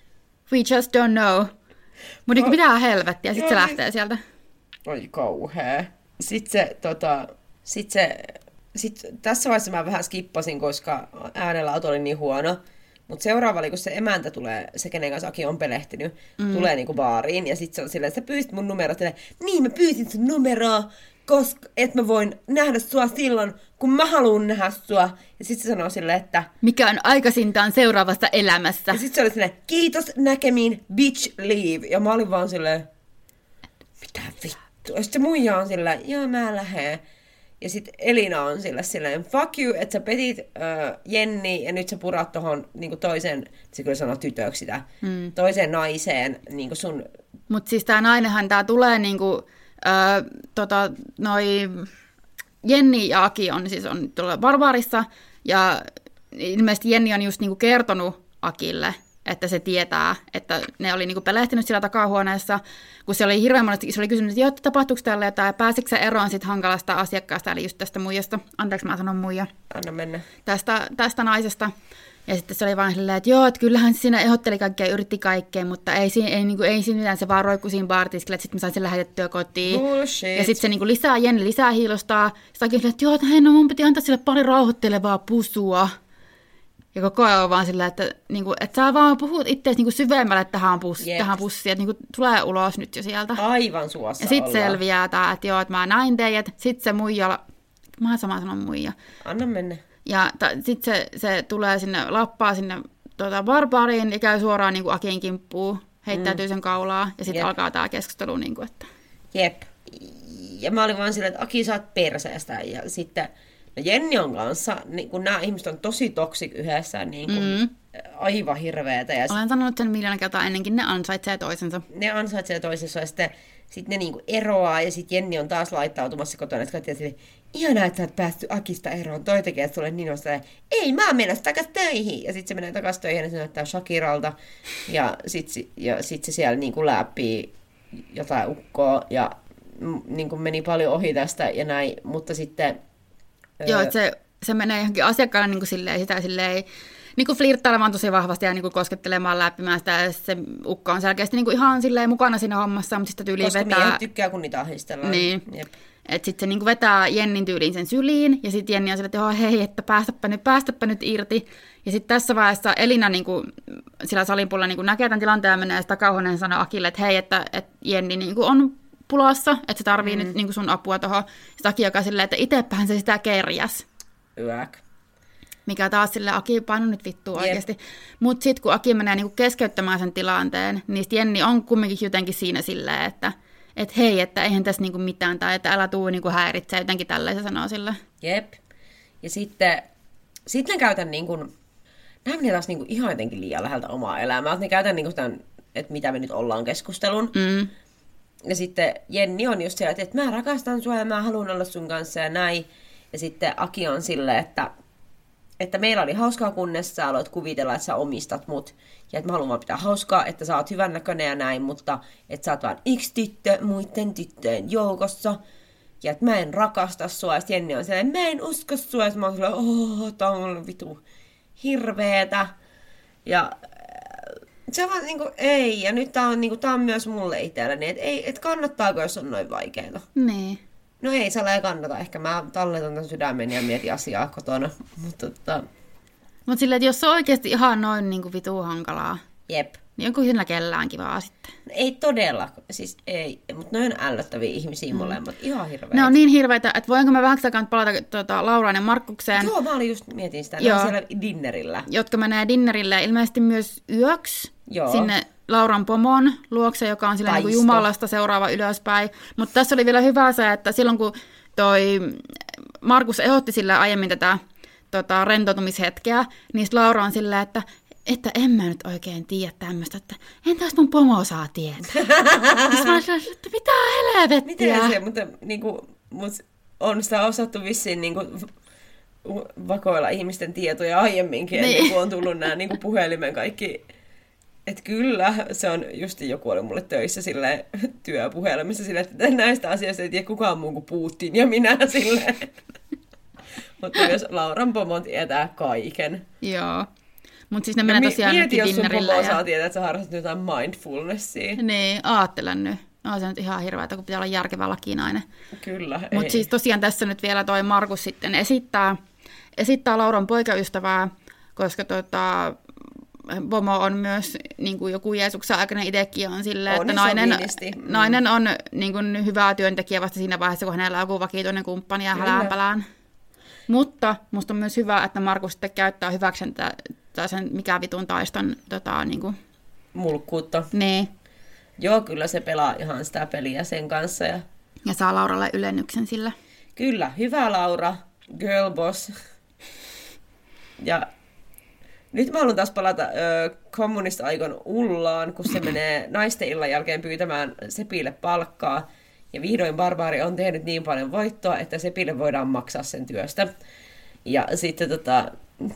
We just don't know. Mutta no, mitä helvettiä, sitten se siis... lähtee sieltä. Oi kauhea. Sitten se, tota, sit se, sit tässä vaiheessa mä vähän skippasin, koska äänenlaatu oli niin huono. Mutta seuraava, kun se emäntä tulee, se kenen kanssa Aki on pelehtynyt, mm. tulee niinku baariin. Ja sitten se on silleen, että sä pyysit mun numeroa. Niin, mä pyysin sun numeroa, koska et mä voin nähdä sua silloin, kun mä haluan nähdä sua. Ja sitten se sanoo silleen, että... Mikä on aikaisintaan seuraavassa elämässä. Ja sitten se oli silleen, kiitos näkemiin, bitch leave. Ja mä olin vaan silleen, mitä vittu. Ja sitten se muija on silleen, joo mä lähden. Ja sitten Elina on sillä silleen, fuck you, että sä petit äh, Jenni ja nyt sä purat tohon niinku toisen, se kyllä sanoo tytöksi sitä, mm. toiseen naiseen niinku sun... Mut siis tää nainenhan tää tulee niinku, äh, tota, noi Jenni ja Aki on siis on tuolla Barbaarissa ja ilmeisesti Jenni on just niinku kertonut Akille, että se tietää, että ne oli niinku pelehtynyt siellä takahuoneessa, kun se oli hirveän monesti, se oli kysynyt, että joo, tapahtuuko täällä jotain, ja pääsikö sä eroon sit hankalasta asiakkaasta, eli just tästä muijasta, anteeksi mä sanon muija, Anna mennä. Tästä, tästä naisesta, ja sitten se oli vaan silleen, että joo, että kyllähän se siinä ehdotteli kaikkea, yritti kaikkea, mutta ei siinä, ei, niinku, ei siinä mitään, se vaan roikkui siinä baartiskille, että sitten mä sain sen lähetettyä kotiin. Bullshit. Ja sitten se niinku lisää, Jenni lisää hiilostaa, sitten Aki silleen, että joo, että hei, no mun piti antaa sille paljon rauhoittelevaa pusua. Ja koko ajan on vaan sillä, että, niinku, että sä vaan puhut itseäsi niinku syvemmälle tähän, pus, Yep. tähän pussiin, että niinku, tulee ulos nyt jo sieltä. Aivan suossa ja sitten ollaan. selviää tää, että joo, että mä näin teidät. Sitten se muija, mä samaan sanon muija. Anna mennä. Ja sitten se, se tulee sinne, lappaa sinne tota, barbaariin ja käy suoraan niinku Akin kimppuun, heittäytyy mm. sen kaulaa ja sitten alkaa tää keskustelu. Niinku, että... Jep. ja mä olin vaan silleen, että Aki, sä oot perseestä. Ja sitten no Jenni on kanssa, niin kun nämä ihmiset on tosi toksik yhdessä, niin kun, mm. aivan hirveetä. Ja olen sanonut sen miljoona kertaa ennenkin, ne ansaitsee toisensa. Ne ansaitsee toisensa ja sitten sit ne niinku eroaa ja sitten Jenni on taas laittautumassa kotona. Ja sitten silleen, ihanaa, että sä oot päästy Akista eroon. Toi tekee, että sulle niin vasta, ei mä mennä takas töihin. Ja sitten se menee takas töihin ja se näyttää Shakiralta. Ja sitten ja sit se siellä niinku läppii jotain ukkoa ja niinku meni paljon ohi tästä ja näin. Mutta sitten... Joo, että se, se menee johonkin asiakkaalle niin kuin silleen, sitä silleen, niin kuin flirttailemaan tosi vahvasti ja niin kuin koskettelemaan, läppimään sitä. Ja se ukko on selkeästi niin kuin ihan silleen mukana siinä hommassa, mutta sitten tyyliin koska vetää... Koska miehet tykkää, kun niitä ahdistellaan. Niin. Että sitten se niin kuin vetää Jennin tyyliin sen syliin ja sitten Jenni on silleen, että oh, hei, että päästäpä nyt, päästäpä nyt irti. Ja sitten tässä vaiheessa Elina niin kuin, sillä salin puolella niin kuin näkee tämän tilanteen ja menee sitä kauhunen sanoo Akille, että hei, että, että Jenni niin kuin on... pulassa, että se tarvii mm. nyt niin kuin sun apua tuohon. Sitten Aki joka silleen, että itsepähän se sitä kerjäs. Yäk. Mikä taas silleen, Aki painu nyt vittua oikeasti. Mutta sitten kun Aki menee niin kuin keskeyttämään sen tilanteen, niin Jenni on kumminkin jotenkin siinä silleen, että et hei, että eihän tässä niin kuin mitään, tai että älä tuu niin kuin häiritsee, jotenkin tälleen se sanoo sille. Jep. Ja sitten, sitten ne käytän niin kuin, nämä menee taas niin kuin ihan jotenkin liian läheltä omaa elämää. Ne käytän niin kuin sitä, että mitä me nyt ollaan keskustelun. Mm. Ja sitten Jenni on just siellä, että mä rakastan sua ja mä haluan olla sun kanssa ja näin. Ja sitten Aki on silleen, että, että meillä oli hauskaa, kunnes sä aloit kuvitella, että sä omistat mut. Ja että mä haluan vaan pitää hauskaa, että sä oot hyvännäköinen ja näin, mutta että sä oot vaan yksi tyttö muiden tyttöjen joukossa. Ja että mä en rakasta sua. Ja sitten Jenni on silleen, mä en usko sua. Ja mä oon silleen, oh, tää on vitu hirveetä. Ja... Se on vaan niinku, ei, ja nyt tää on, niinku, tää on myös mulle itselleni, että ei, et kannattaako, jos on noin vaikeeta. Niin. No ei, se ei kannata. Ehkä mä talletan tämän sydämen ja mietin asiaa kotona. Mutta tota... Mut silleen, että jos se on oikeasti ihan noin niinku vituu hankalaa, Jep. niin onko sillä kellään kivaa sitten? No, ei todella, siis ei, mutta ne on ällöttäviä ihmisiä mm. molemmat, ihan hirveitä. Ne on niin hirveitä, että voinko mä vähäksi aikaan palata tuota, Lauraan ja Markkukseen. Joo, mä olin just mietin sitä, ne on siellä dinnerillä. Jotka menee dinnerille ilmeisesti myös yöksi. Joo. Sinne Lauran pomon luokse, joka on sillä niin kuin Jumalasta seuraava ylöspäin. Mutta tässä oli vielä hyvä se, että silloin kun toi Markus ehdotti sille aiemmin tätä tota, rentoutumishetkeä, niin Laura on silleen, että, että en mä nyt oikein tiedä tämmöistä, että entä jos mun pomo saa tietää? Sitten mä olin, että mitä helvettiä? Miten se, mutta niin kuin, mut on sitä osattu vissiin niin kuin, vakoilla ihmisten tietoja aiemminkin, niin. Ennen kuin on tullut nämä niin kuin puhelimen kaikki... Että kyllä, se on just joku oli mulle töissä silleen, työpuhelimessa silleen, että näistä asioista ei tiedä kukaan muu kuin Putin ja minä silleen. Mutta myös Lauran pomo tietää kaiken. Joo. Mutta siis ne menee tosiaan mi- mieti, dinnerille. Mieti, jos sun pomo ja... saa tietää, että sä harrastat jotain mindfulnessia. Niin, aattelen nyt. No se on nyt ihan hirveätä, kun pitää olla järkevä lakinainen. Kyllä, Mutta siis tosiaan tässä nyt vielä toi Markus sitten esittää, esittää Lauran poikaystävää, koska tota... Pomo on myös, niin kuin joku Jeesuksen aikainen itsekin on silleen, että nainen, mm. nainen on niin kuin, hyvä työntekijä vasta siinä vaiheessa, kun hänellä on joku vakituinen kumppani ja hälänpälään. Mutta musta on myös hyvä, että Markus sitten käyttää hyväkseen tätä, sen mikä vitun taiston tota, niin kuin... mulkkuutta. Niin. Joo, kyllä se pelaa ihan sitä peliä sen kanssa. Ja, ja saa Lauralle ylennyksen sillä. Kyllä, hyvä Laura, girl boss. Ja... Nyt mä haluan taas palata ö, kommunista-aikon Ullaan, kun se menee naisten illan jälkeen pyytämään Sepille palkkaa. Ja vihdoin Barbaari on tehnyt niin paljon voittoa, että Sepille voidaan maksaa sen työstä. Ja sitten tota...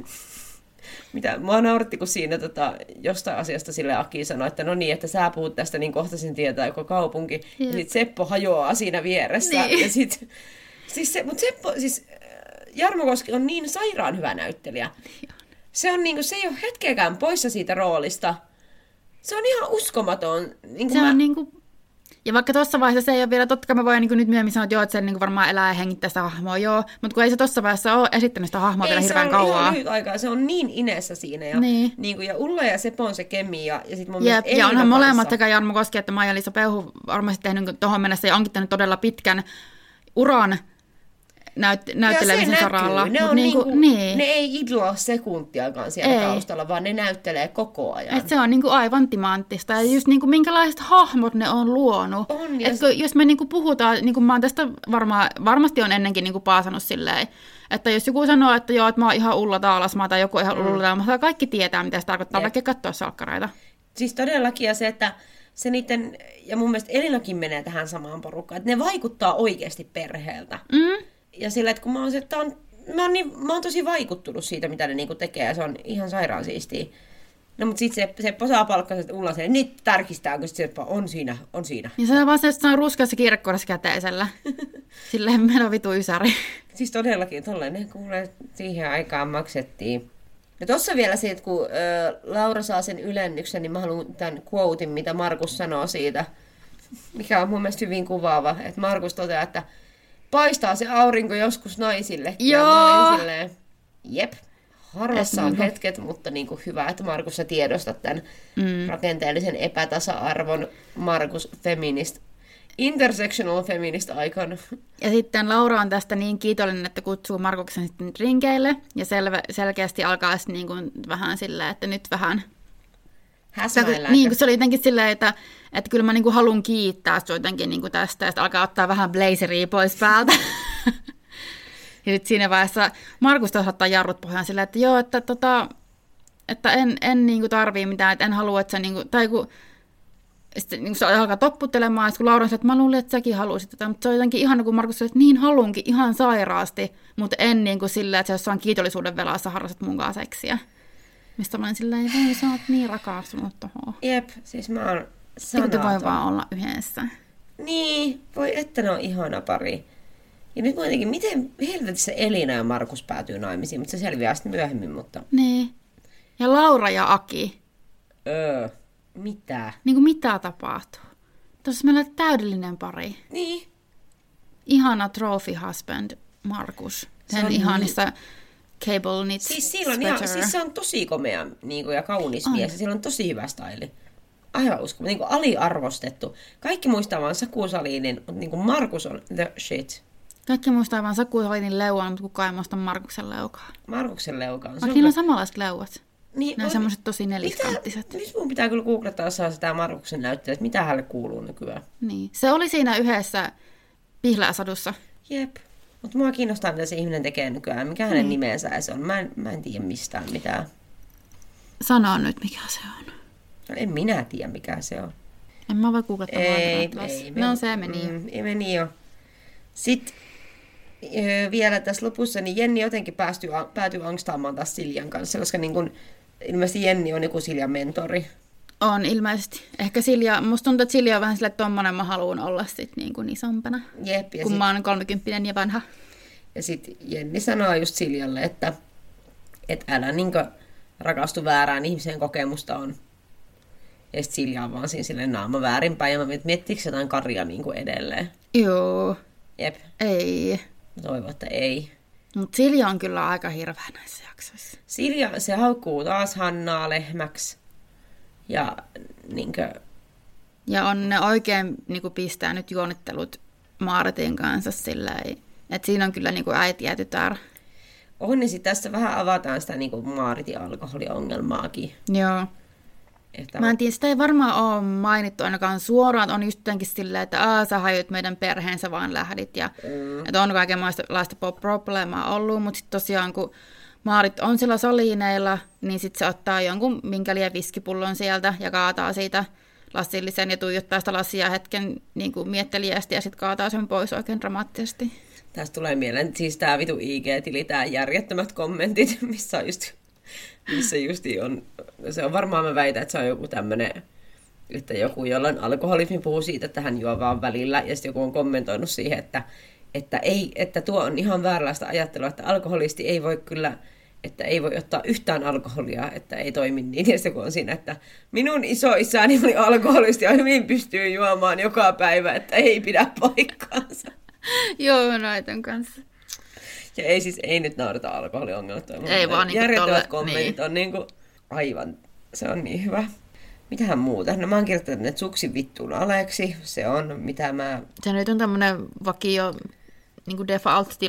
Mitä? Mua nauratti, kun siinä tota, jostain asiasta sille Aki sanoi, että no niin, että sä puhut tästä, niin kohta sen tietää koko kaupunki. Yeah. Ja sitten Seppo hajoaa siinä vieressä. Niin. Ja sit, siis se, mutta Seppo, siis Jarmo Koski on niin sairaan hyvä näyttelijä. Se, on niinku, se ei ole hetkeäkään poissa siitä roolista. Se on ihan uskomaton. Niin se mä... on niinku... Ja vaikka tuossa vaiheessa se ei ole vielä, totta kai mä voin niin nyt myöhemmin sanoa, että joo, että se niin varmaan elää ja hengittää sitä hahmoa, joo. Mutta kun ei se tuossa vaiheessa ole esittänyt sitä hahmoa ei, vielä hirveän kauan. Ei, se on ihan lyhyt aikaa. Se on niin inessä siinä. Ja, niin. Niin kuin, ja Ulla ja Seppo on se kemia. Ja, sit mun Jep, ja onhan molemmat sekä Jarmo Koski että Maija-Liisa Peuhu varmasti tehnyt tuohon mennessä ja onkin tehnyt todella pitkän uran näyt- näyttelemisen saralla. Ne, Mut on niinku, niinku, niin. ne ei idloa sekuntiakaan siellä Ei. taustalla, vaan ne näyttelee koko ajan. Et se on niinku aivan timanttista. Ja just niinku minkälaiset hahmot ne on luonut. On, ja Et se- kun, jos me niinku puhutaan, niinku mä oon tästä varma, varmasti on ennenkin niinku paasannut silleen, että jos joku sanoo, että joo, että mä oon ihan Ulla Taalasmaa tai joku ihan mm. Ulla Taalasmaa, kaikki tietää, mitä se tarkoittaa, Jep. vaikka katsoa salkkareita. Siis todellakin, ja se, että se niiden, ja mun mielestä Elinakin menee tähän samaan porukkaan, että ne vaikuttaa oikeasti perheeltä. Mm. Ja sillä, että kun mä oon, se, että on, mä, oon niin, mä oon tosi vaikuttunut siitä, mitä ne niinku tekee, ja se on ihan sairaan siistiä. No mut sit se, se posaa palkkansa, että Ulla se, niin tärkistää, kun se on siinä, on siinä. Ja se on vaan se, että se on ruskassa kirkkoudessa käteisellä. Silleen meno vitu ysäri. Siis todellakin, tolleen ne kuulee siihen aikaan maksettiin. Ja tossa vielä siitä, että kun ö, Laura saa sen ylennyksen, niin mä haluan tämän quotein, mitä Markus sanoo siitä, mikä on mun mielestä hyvin kuvaava. Että Markus toteaa, että paistaa se aurinko joskus naisillekin. Joo. Ja mä olin silleen, jep, harvassa Et on niinku- hetket, mutta niinku hyvä, että Markus sä tiedostat tämän mm. rakenteellisen epätasa-arvon Markus feminist, intersectional feminist aikana. Ja sitten Laura on tästä niin kiitollinen, että kutsuu Markuksen sitten drinkeille. Ja selvä, selkeästi alkaa sitten niin kuin vähän silleen, että nyt vähän... Häsmäilläänkö? Niin, kun se oli jotenkin silleen, että, että kyllä mä niin kuin haluan kiittää sua jotenkin niin kuin tästä. Ja sitten alkaa ottaa vähän blazeria pois päältä. Ja sitten siinä vaiheessa Markus taas ottaa jarrut pohjaan silleen, että joo, että, tota, että en, en niin kuin tarvii mitään, että en halua, että sä niin kuin, tai kun... Sitten niin se alkaa topputtelemaan, ja kun Laura sanoi, että mä luulin, että säkin haluaisit tätä, mutta se on jotenkin ihana, kun Markus sanoi, että niin halunkin ihan sairaasti, mutta en niin kuin silleen, että sä jossain kiitollisuuden velassa harrastat mun kanssa seksiä. Mistä mä olin silleen, että voi, sä oot niin rakastunut tohon. Jep, siis mä oon Eikö sanaton. te voi vaan olla yhdessä? Niin, voi että ne on ihana pari. Ja nyt muutenkin, miten helvetissä Elina ja Markus päätyy naimisiin, mutta se selviää sitten myöhemmin, mutta... Niin. Ja Laura ja Aki. Öö, mitä? Niin kuin mitä tapahtuu? Tuossa meillä on täydellinen pari. Niin. Ihana trophy husband Markus. Sen on ihanissa cable knit Siis, silloin ihan, siis se on tosi komea niin kuin, ja kaunis On. mies, ja sillä on tosi hyvä staili. Aivan uskomaton, niin kuin aliarvostettu. Kaikki muistaa vaan Saku Salinin, mutta niin kuin Markus on the shit. Kaikki muistaa vaan Saku Salinin leuan, mutta kukaan ei muista Markuksen leukaa. Markuksen leuka on. Se Vaikka on niillä on kyllä- samanlaiset leuat. Niin, Ne on on- semmoiset tosi Mitä? neliskanttiset. Nyt mun pitää kyllä googlettaa, jos saa sitä Markuksen näyttöä, että mitä hänelle kuuluu nykyään. Niin. Se oli siinä yhdessä Pihlääsadussa. Jep. Mutta mua kiinnostaa, mitä se ihminen tekee nykyään. Mikä hänen Niin. nimensä se on. Mä en, mä en tiedä mistään mitään. Sano nyt, mikä se on. No, en minä tiedä, mikä se on. En mä voi googlettaa Ei, vaan ei. No se meni. Mm, ei meni jo. Sitten öö, vielä tässä lopussa, niin Jenni jotenkin päästyi, päätyi angstaamaan taas Siljan kanssa, koska niin kun, ilmeisesti Jenni on joku Siljan mentori. On ilmeisesti. Ehkä Silja, musta tuntuu, että Silja on vähän silleen, että tommonen mä haluan olla sit niin kuin isompana. Jep, ja Kun sit- mä oon kolmekymppinen ja vanha. Ja sitten Jenni sanoo just Siljalle, että, että älä niinkö rakastu väärään ihmiseen, kokemusta on. Ja sitten Silja on vaan siinä silleen naama väärinpäin. Ja mä mietin, että miettiikö jotain Karia niin kuin edelleen. Joo. Jep, Ei. mä toivon, että ei. Mutta Silja on kyllä aika hirveä näissä jaksoissa. Silja, se haukkuu taas Hannaa lehmäksi. Ja niinkö, Ja on ne oikein niin kuin pistää nyt juonittelut Maaritin kanssa silleen, että siinä on kyllä niin kuin äiti ja tytär. on niin sitten tässä vähän avataan sitä niin kuin Maaritin alkoholiongelmaakin. Joo. Että Mä en tiedä, sitä ei varmaan ole mainittu ainakaan suoraan, että on just jotenkin silleen, että Aa, sä hajoit meidän perheen, sä vaan lähdit. Ja, mm. Että on kaikenlaista probleemaa ollut, mutta sitten tosiaan kun Maarit on siellä saliineilla, niin sitten se ottaa jonkun minkä liian viskipullon sieltä ja kaataa siitä lasillisen ja tuijottaa sitä lasia hetken niin kuin mietteliästi ja sitten kaataa sen pois oikein dramaattisesti. tästä tulee mieleen siis tää vitu I G-tili, tää järjettömät kommentit, missä on just, missä justi on, se on varmaan mä väitän, että se on joku tämmönen, että joku jollain alkoholismi puhuu siitä, että hän juo vaan välillä, ja sitten joku on kommentoinut siihen, että, että, ei, että tuo on ihan vääränlaista ajattelua, että alkoholisti ei voi kyllä, että ei voi ottaa yhtään alkoholia, että ei toimi niin. Ja sitten kun on siinä, että minun isoisäni oli alkoholisti ja hyvin pystyy juomaan joka päivä, että ei pidä paikkaansa. Joo, Raiton kanssa. Ja ei siis, ei nyt naurata alkoholiongelmat. Ei vaan niinku järjettömät tolle- kommentit niin. on niinku aivan, se on niin hyvä. Mitähän muuta? No mä oon kirjoittanut, että suksi vittuun Aleksi, se on mitä mä... Se nyt on tämmöinen vakio niin kuin default-tila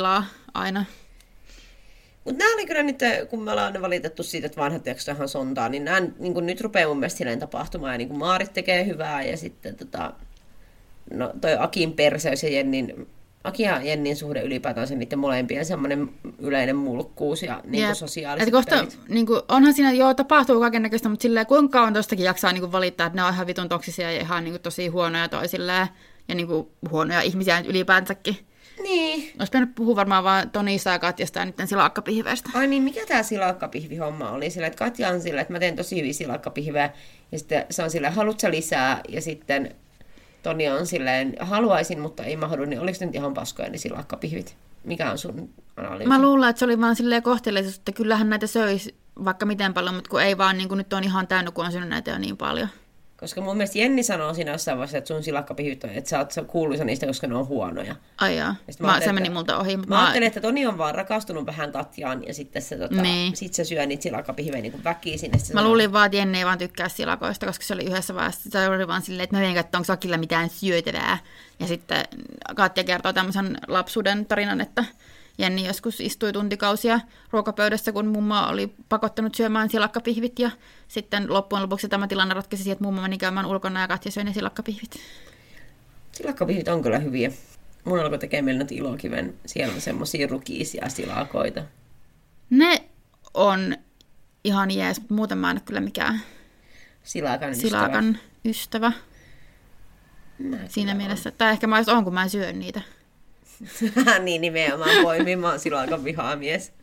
aina. Mutta nämä oli kyllä nyt, kun me ollaan valitettu siitä, että vanhat jaksot ihan sontaa, niin nämä niin nyt rupeaa mun mielestä silleen tapahtumaan. Ja niin Maarit tekee hyvää ja sitten tota, no, toi Akin perseys ja Jennin, Akin ja Jennin suhde ylipäätään se niiden molempien semmoinen yleinen mulkkuus ja niin kuin sosiaaliset et kohta, pelit. Niin kuin, onhan siinä, joo, tapahtuu kaikennäköistä, mutta silleen, kuinka kauan tostakin jaksaa niin kuin valittaa, että ne on ihan vitun toksisia ja ihan niin kuin, tosi huonoja toisilleen ja niin kuin, huonoja ihmisiä ylipäänsäkin. Niin. Olisi pitänyt puhua varmaan vaan Tonista ja Katjasta ja niiden silakkapihveistä. Ai niin, mikä tämä silakkapihvi-homma oli? Sillä, että Katja on sillä, että mä teen tosi hyvin silakkapihveä ja sitten se on silleen, haluatko sä lisää? Ja sitten Toni on silleen, haluaisin, mutta ei mahdu, niin oliko ne nyt ihan paskoja ne silakkapihvit? Mikä on sun analyysi? Mä luulen, että se oli vaan silleen kohteliaisuus, että kyllähän näitä söisi vaikka miten paljon, mutta kun ei vaan niin kuin nyt on ihan täynnä, kun on syönyt näitä jo niin paljon. Koska mun mielestä Jenni sanoo siinä jossain vaiheessa, että sun silakkapihvit on, että sä oot kuuluisa niistä, koska ne on huonoja. Ai jaa. Mä, se meni multa ohi. Mä, mä ajattelin, että Toni on vaan rakastunut vähän Katjaan ja sitten se, tota, niin. sit se syö niitä silakkapihvejä niin väkisin. Mä luulin vaan, että Jenni ei vaan tykkää silakoista, koska se oli yhdessä vaiheessa. Se oli vaan silleen, että mä mietin, että onko Sakilla mitään syötävää. Ja sitten Katja kertoo tämmöisen lapsuuden tarinan, että Jenni joskus istui tuntikausia ruokapöydässä, kun mummo oli pakottanut syömään silakkapihvit. Ja sitten loppujen lopuksi tämä tilanne ratkesi siihen, että mummo meni käymään ulkona ja Katja söi ne silakkapihvit. Silakkapihvit on kyllä hyviä. Mun alkoi tekemään meillä nyt Ilokiven. Siellä on semmosia rukiisia silakoita. Ne on ihan jees, mutta muuten mä en ole kyllä mikään Silakan ystävä. Silakan ystävä. Siinä mielessä. On. Tai ehkä mä oon, kun mä syön niitä. Niin nimenomaan poimin. Mä oon silakan vihaamies.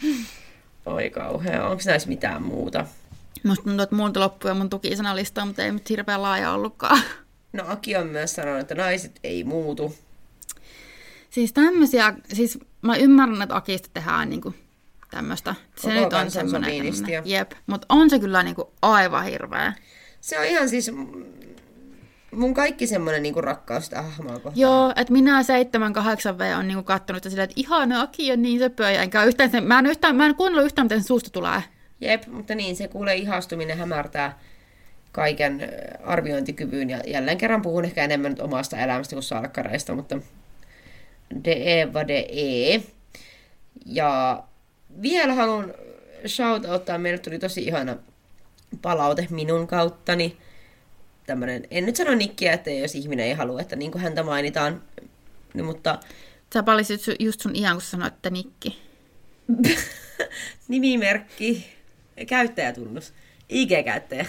Oi kauhea. Onko näissä mitään muuta? Musta tuntuu, että muulta loppuu ja mun tukisanalistaa, mutta ei nyt hirveän laaja ollutkaan. No Aki on myös sanonut, että naiset ei muutu. Siis tämmöisiä, siis mä ymmärrän, että Akista tehdään niinku tämmöistä. Se Koko nyt on semmoinen, jep, mutta on se kyllä niinku aivan hirveä. Se on ihan siis mun kaikki semmoinen niinku rakkaus tähän hahmoa kohtaan. Joo, että minä seitsemän kahdeksan V on niinku kattonut silleen, että ihana Aki on niin söpöä, ja enkä yhtään sen, mä en, yhtään, mä en kuunnellut yhtään, miten sen suusta tulee. Jep, mutta niin, se kuulee ihastuminen hämärtää kaiken arviointikyvyn, ja jälleen kerran puhun ehkä enemmän nyt omasta elämästä kuin salkkareista, mutta de är vad det är. Ja vielä haluan shoutouttaa, meille tuli tosi ihana palaute minun kauttani. Tämmönen, en nyt sano nikkiä, että jos ihminen ei halua, että niin kuin häntä mainitaan, niin, mutta... Sä palisit just sun iän, kun sanoit, että nikki. Nimimerkki, käyttäjätunnus, I G-käyttäjä.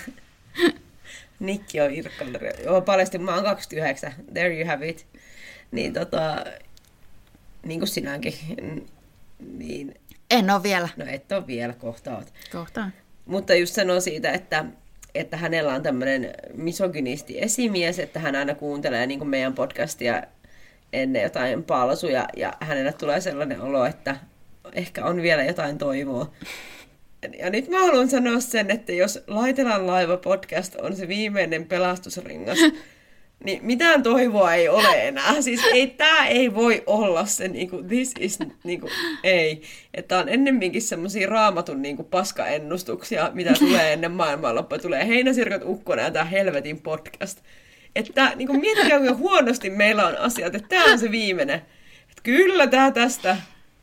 Nikki on Irkkaleri. Joo, paljasti, mä oon kaksikymmentäyhdeksän, there you have it. Niin tota, niin kuin sinäkin, niin... En oo vielä. No et oo vielä, kohta oot. Kohta. Mutta just sanoo siitä, että, että hänellä on tämmöinen misogynisti esimies, että hän aina kuuntelee niin kuin meidän podcastia ennen jotain palsuja, ja hänelle tulee sellainen olo, että ehkä on vielä jotain toivoa. Ja nyt mä haluan sanoa sen, että jos Laitelan laiva podcast on se viimeinen pelastusrengas, niin mitään toivoa ei ole enää. Siis ei, tää ei voi olla se, niinku, this is, niinku, ei. Että on ennemminkin semmosia raamatun niinku, paskaennustuksia, mitä tulee ennen maailmanloppua. Tulee Heinäsirkot Ukkonen ja tää helvetin podcast. Että niinku, miettikää, kuinka huonosti meillä on asiat, että tää on se viimeinen. Että kyllä tää tästä.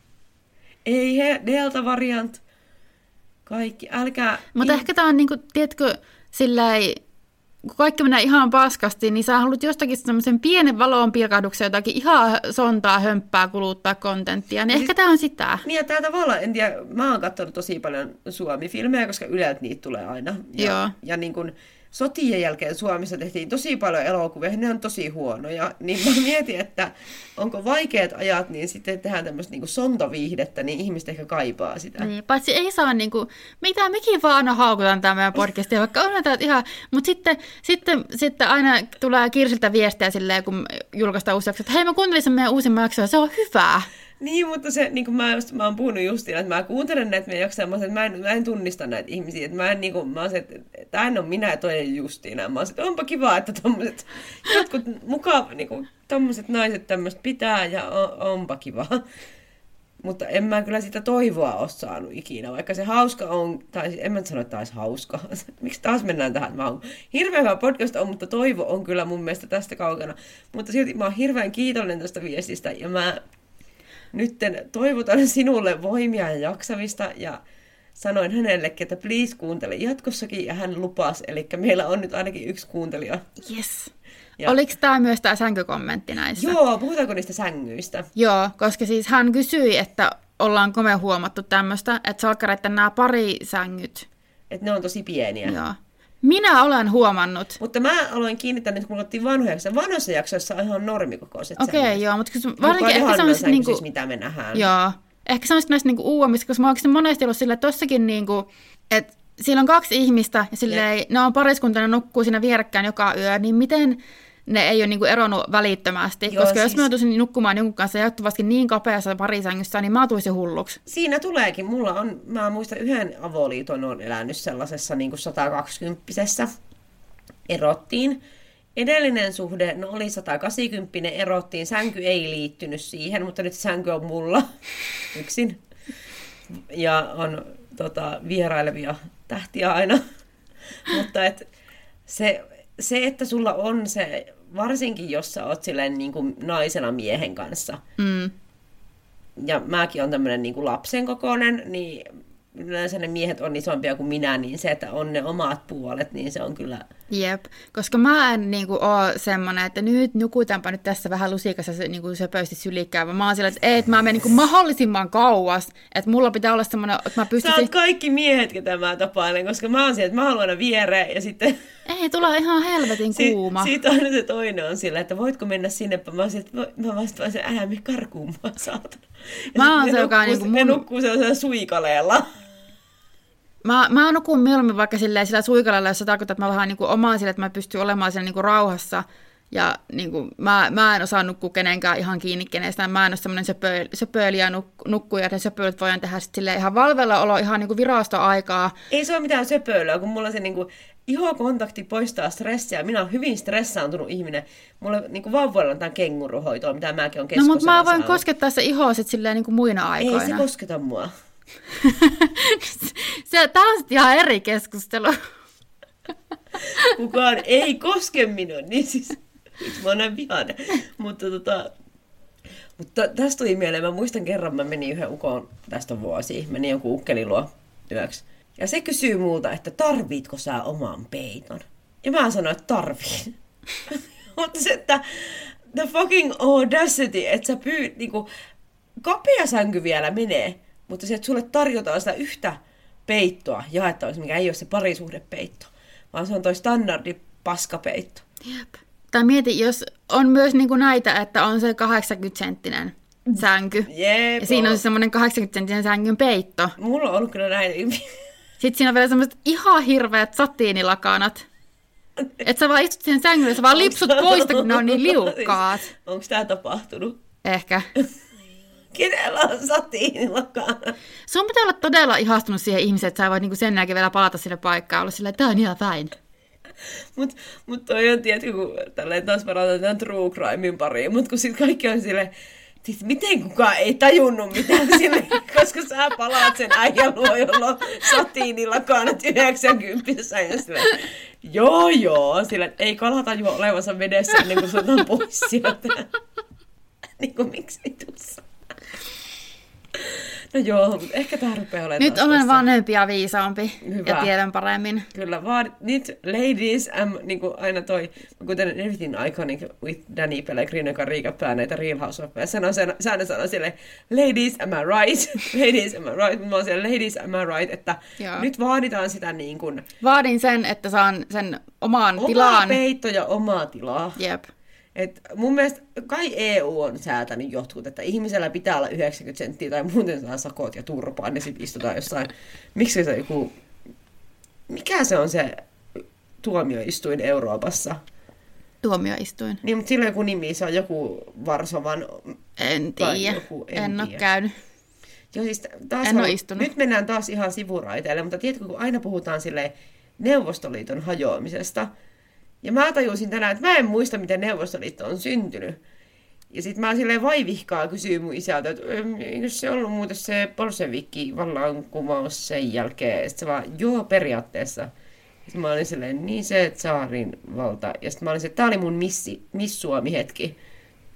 Ei he, Delta-variant. Kaikki, älkää... Mutta ehkä tää on niinku, tiedätkö, silleen... Kun kaikki menee ihan paskasti, niin sä haluat jostakin semmoisen pienen valonpilkahduksen jotakin ihan sontaa, hömppää, kuluttaa kontenttia. Niin siis, ehkä tää on sitä. Niin ja tää tavallaan, en tiedä, mä oon katsonut tosi paljon Suomi-filmejä, koska Yleltä niitä tulee aina. Ja, Joo. ja niin kun sotien jälkeen Suomessa tehtiin tosi paljon elokuvia, ne on tosi huonoja. Niin mä mietin, että onko vaikeat ajat, niin sitten tehdään tämmöistä niin sontaviihdettä, niin ihmiset ehkä kaipaa sitä. Niin, paitsi ei saa niinku, mitä mekin vaan aina haukutaan tämä meidän podcastia, vaikka on näitä ihan, mutta sitten, sitten, sitten aina tulee Kirsiltä viestiä silleen, kun julkaistaan uusi jakso, että hei mä kuuntelin sen meidän uusimman jakson, se on hyvää. Niin, mutta se, niin kuin mä, just, mä oon puhunut justiin, että mä kuuntelen näitä meidän jaksoja, että mä en, mä en tunnista näitä ihmisiä, että mä en, niin kuin, mä oon se, että tää en ole minä ja toi ei Justiina. Mä oon se, että onpa kiva, että tommoset jotkut mukaan, niin kuin, tommoset naiset tämmöistä pitää ja on, onpa kiva. Mutta en mä kyllä sitä toivoa ole saanut ikinä, vaikka se hauska on, tai en mä sano, että tämä olisi hauska. Miksi taas mennään tähän? Mä oon hirveän hyvä podcast on, mutta toivo on kyllä mun mielestä tästä kaukana. Mutta silti mä oon hirveän kiitollinen tästä viestistä ja mä... nytten toivotan sinulle voimia ja jaksamista ja sanoin hänellekin, että please kuuntele jatkossakin ja hän lupasi, eli meillä on nyt ainakin yksi kuuntelija. Yes. Ja. Oliko tämä myös tämä sänkykommentti näissä? Joo, puhutaanko niistä sängyistä? Joo, koska siis hän kysyi, että ollaanko me huomattu tämmöistä, että salkkareiden nämä parisängyt. Että ne on tosi pieniä. Joo. Minä olen huomannut. Mutta mä aloin kiinnittää nyt, kun me otettiin vanhoissa. Vanhoissa jaksoissa on ihan normikokoiset Okei, sängyt. joo, mutta varsinkin ehkä sellaiset niinku... niinku... siis, mitä me nähdään. Joo. Ehkä sellaiset näistä niinku uudemmista, koska mä oon oikeasti monesti ollut silleen tossakin niinku, että siellä on kaksi ihmistä ja silleen, ne on pariskunta, ne nukkuu siinä vierekkäin joka yö, niin miten ne ei ole niinku eronnut välittömästi? Joo, koska siis... jos mä tulisin nukkumaan jonkun kanssa jatkuvasti niin kapeassa parisängyssä, niin mä tulisin hulluksi. Siinä tuleekin. Mulla on, mä muistan yhden avoliiton on elänyt sellaisessa niinku sata kaksikymmentäisessä. Erottiin. Edellinen suhde, no oli sata kahdeksankymmentä, erottiin. Sänky ei liittynyt siihen, mutta nyt sänky on mulla yksin. Ja on tota, vierailevia tähtiä aina. Mutta et, se, se, että sulla on se, varsinkin jos sä oot silleen niin kuin naisena miehen kanssa, mm. ja mäkin on tämmönen niin kuin lapsen kokoinen, niin yleensä ne miehet on isompia kuin minä, niin se, että on ne omat puolet, niin se on kyllä... Jep, koska mä en niinku ole semmoinen, että nyt nukutaanpa nyt tässä vähän lusikassa niinku söpöisesti sylikkää, vaan mä oon sillä, että ei, että mä menen niinku mahdollisimman kauas, että mulla pitää olla semmoinen, että mä pystyisin... Sä oot kaikki miehet, ketä mä tapailen, koska mä oon siellä, että mä haluan aina viereen, ja sitten... Ei, tulee ihan helvetin kuuma. Si- siitä aina se toinen on sillä, että voitko mennä sinne, mä oon että mä vastaan sen, älä me karkuumaan, saatana. Ja mä oon se, joka niinku mun... Ne nukkuu sellaisella suikaleella. Mä, mä nukun mieluummin vaikka silleen, sillä suikalalla, jos se tarkoittaa, että mä vähän niin omaan sille, että mä pystyn olemaan siellä niin rauhassa. Ja niin kuin, mä, mä en osaa nukkua kenenkään ihan kiinni kenestä. Mä en ole semmoinen söpöil, söpöilijä nuk, nukkuja, että söpöilyt voidaan tehdä silleen ihan valvella olo, ihan niin virastoaikaa. Ei se ole mitään söpöilyä, kun mulla se niin kuin, ihokontakti poistaa stressiä. Minä olen hyvin stressaantunut ihminen. Mulla niin vauvoilla on tämä kenguruhoitoa, mitä mäkin olen keskosena No, mutta mä voin saanut. koskettaa se ihoa sit silleen niin kuin muina aikoina. Ei se kosketa mua. se, tää on sitten ihan eri keskustelu. Kukaan ei koske minua, niin siis miksi mä oon näin vihainen. Mutta, tota, mutta tästä tuli mieleen, mä muistan kerran, mä menin yhden ukon, tästä on vuosi, menin jonkun ukkelin luo yöksi. Ja se kysyy multa, että tarvitko sä oman peiton? Ja mä sanoin, että tarviin. Mutta se, että the fucking audacity, että sä pyyt, niinku, kapea sänky vielä menee. Mutta se, että sulle tarjotaan sitä yhtä peittoa jaettavaksi, mikä ei ole se parisuhdepeitto, vaan se on toi standardi paskapeitto. Jep. Tai mieti, jos on myös niinku näitä, että on se kahdeksankymmentä-senttinen sänky. Jep, ja siinä on se semmoinen kahdeksankymmentä-senttinen sängyn peitto. Mulla on ollut kyllä näitä. Sitten siinä on vielä semmoiset ihan hirveät satiinilakanat. Että sä vaan istut siihen sängylle, sä vaan lipsut poista, kun ne on niin liukkaat. Siis, onko tää tapahtunut? Ehkä. Kenellä on satiinilakana? Sun pitää olla todella ihastunut siihen ihmiseen, että sä voit niinku sen jälkeen vielä palata sinne paikkaan ja olla silleen, että tää on ihan fine. Mut, mut toi on, tiedätkö, kun tälleen taas parataan tämän true crimein pariin, mut kun sit kaikki on silleen, siis miten kukaan ei tajunnut mitään silleen, koska sä palaat sen äijän luo, jolla on satiinilakanat yhdeksänkymmentä ja silleen, joo joo, silleen, ei kala tajua olevansa vedessä ennen kuin sut on pois sieltä. Niin kuin miksi ei tuossa? No joo, mutta ehkä tää rupeaa olemaan nyt olen tässä vanhempi ja viisaampi. Hyvä. Ja tiedän paremmin. Kyllä, vaan nyt ladies, am, niin kuin aina toi, kuten Everything Iconic with Danny Pellegrino, joka riikappää näitä Real Housewives. Sano, sä aina sanoo silleen, ladies, am I right? Ladies, am I right? Mä oon siellä, ladies, am I right? Että joo, nyt vaaditaan sitä niin kuin... Vaadin sen, että saan sen omaan omaa tilaan. Omaa peitto ja omaa tilaa. Jep. Et mun mielestä kai E U on säätänyt jotkut, että ihmisellä pitää olla yhdeksänkymmentä senttiä tai muuten saa sakot ja turpaan ja sitten istutaan jossain. Miksi se joku... Mikä se on se tuomioistuin Euroopassa? Tuomioistuin. Niin, mutta sillä joku nimi, se on joku Varsovan... En tiedä, en, en ole käynyt. Joo, siis taas en on, ole istunut. Nyt mennään taas ihan sivuraiteille, mutta tiedätkö, kun aina puhutaan silleen Neuvostoliiton hajoamisesta. Ja mä tajusin tänään, että mä en muista, miten Neuvostoliitto on syntynyt. Ja sit mä silleen vaivihkaa kysyin mun isältä, että eikö se ollut muuten se bolshevikki vallankumous sen jälkeen. Sitten se vaan, joo, periaatteessa. Sitten mä olin silleen, niin se tsaarin valta. Ja sitten mä olin silleen, että tää oli mun missi, Miss Suomi-hetki.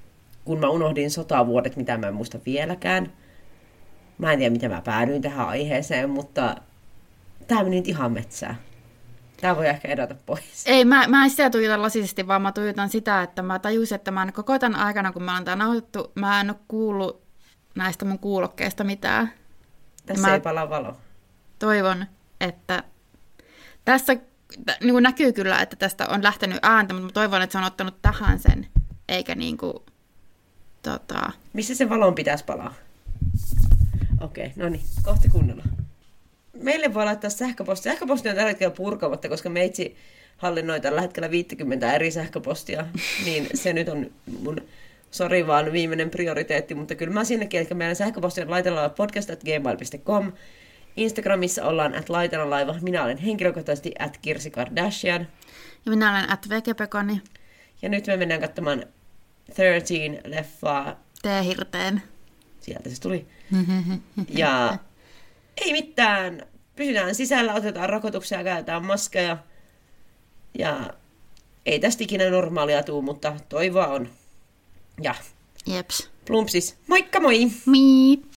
kun mä unohdin sotavuodet, mitä mä en muista vieläkään. Mä en tiedä, miten mä päädyin tähän aiheeseen, mutta tää meni nyt ihan metsään. Tää voi ehkä edota pois. Ei, mä, mä en sitä tuijota lasisesti, vaan mä tuijotan sitä, että mä tajusin, että mä en koko tämän aikana, kun mä oon tää nauhoitettu, mä en ole kuullut näistä mun kuulokkeista mitään. Tässä mä ei palaa valo. Toivon, että tässä niin kuin näkyy kyllä, että tästä on lähtenyt ääntä, mutta mä toivon, että se on ottanut tähän sen, eikä niin kuin, tota... Missä se valon pitäisi palaa? Okei, okay, no niin, kohta kunnolla. Meille voi laittaa sähköpostia. Sähköposti on tällä hetkellä purkamatta, koska meitsi hallinnoi tällä hetkellä viisikymmentä eri sähköpostia, niin se nyt on mun, sori vaan, viimeinen prioriteetti, mutta kyllä mä sinnekin, että meidän sähköposti on laitella podcast at gmail piste com. Instagramissa ollaan at laitenalaiva. Minä olen henkilökohtaisesti at Kirsi Kardashian. Ja minä olen at vegepekoni. Ja nyt me mennään katsomaan kolmetoista-leffaa. T-hirteen. Sieltä se tuli. Ja ei mitään. Pysytään sisällä, otetaan rokotuksia, käytetään maskeja. Ja ei tästä ikinä normaalia tuu, mutta toivoa on. Ja Jeps. plumpsis. Moikka moi! Miip.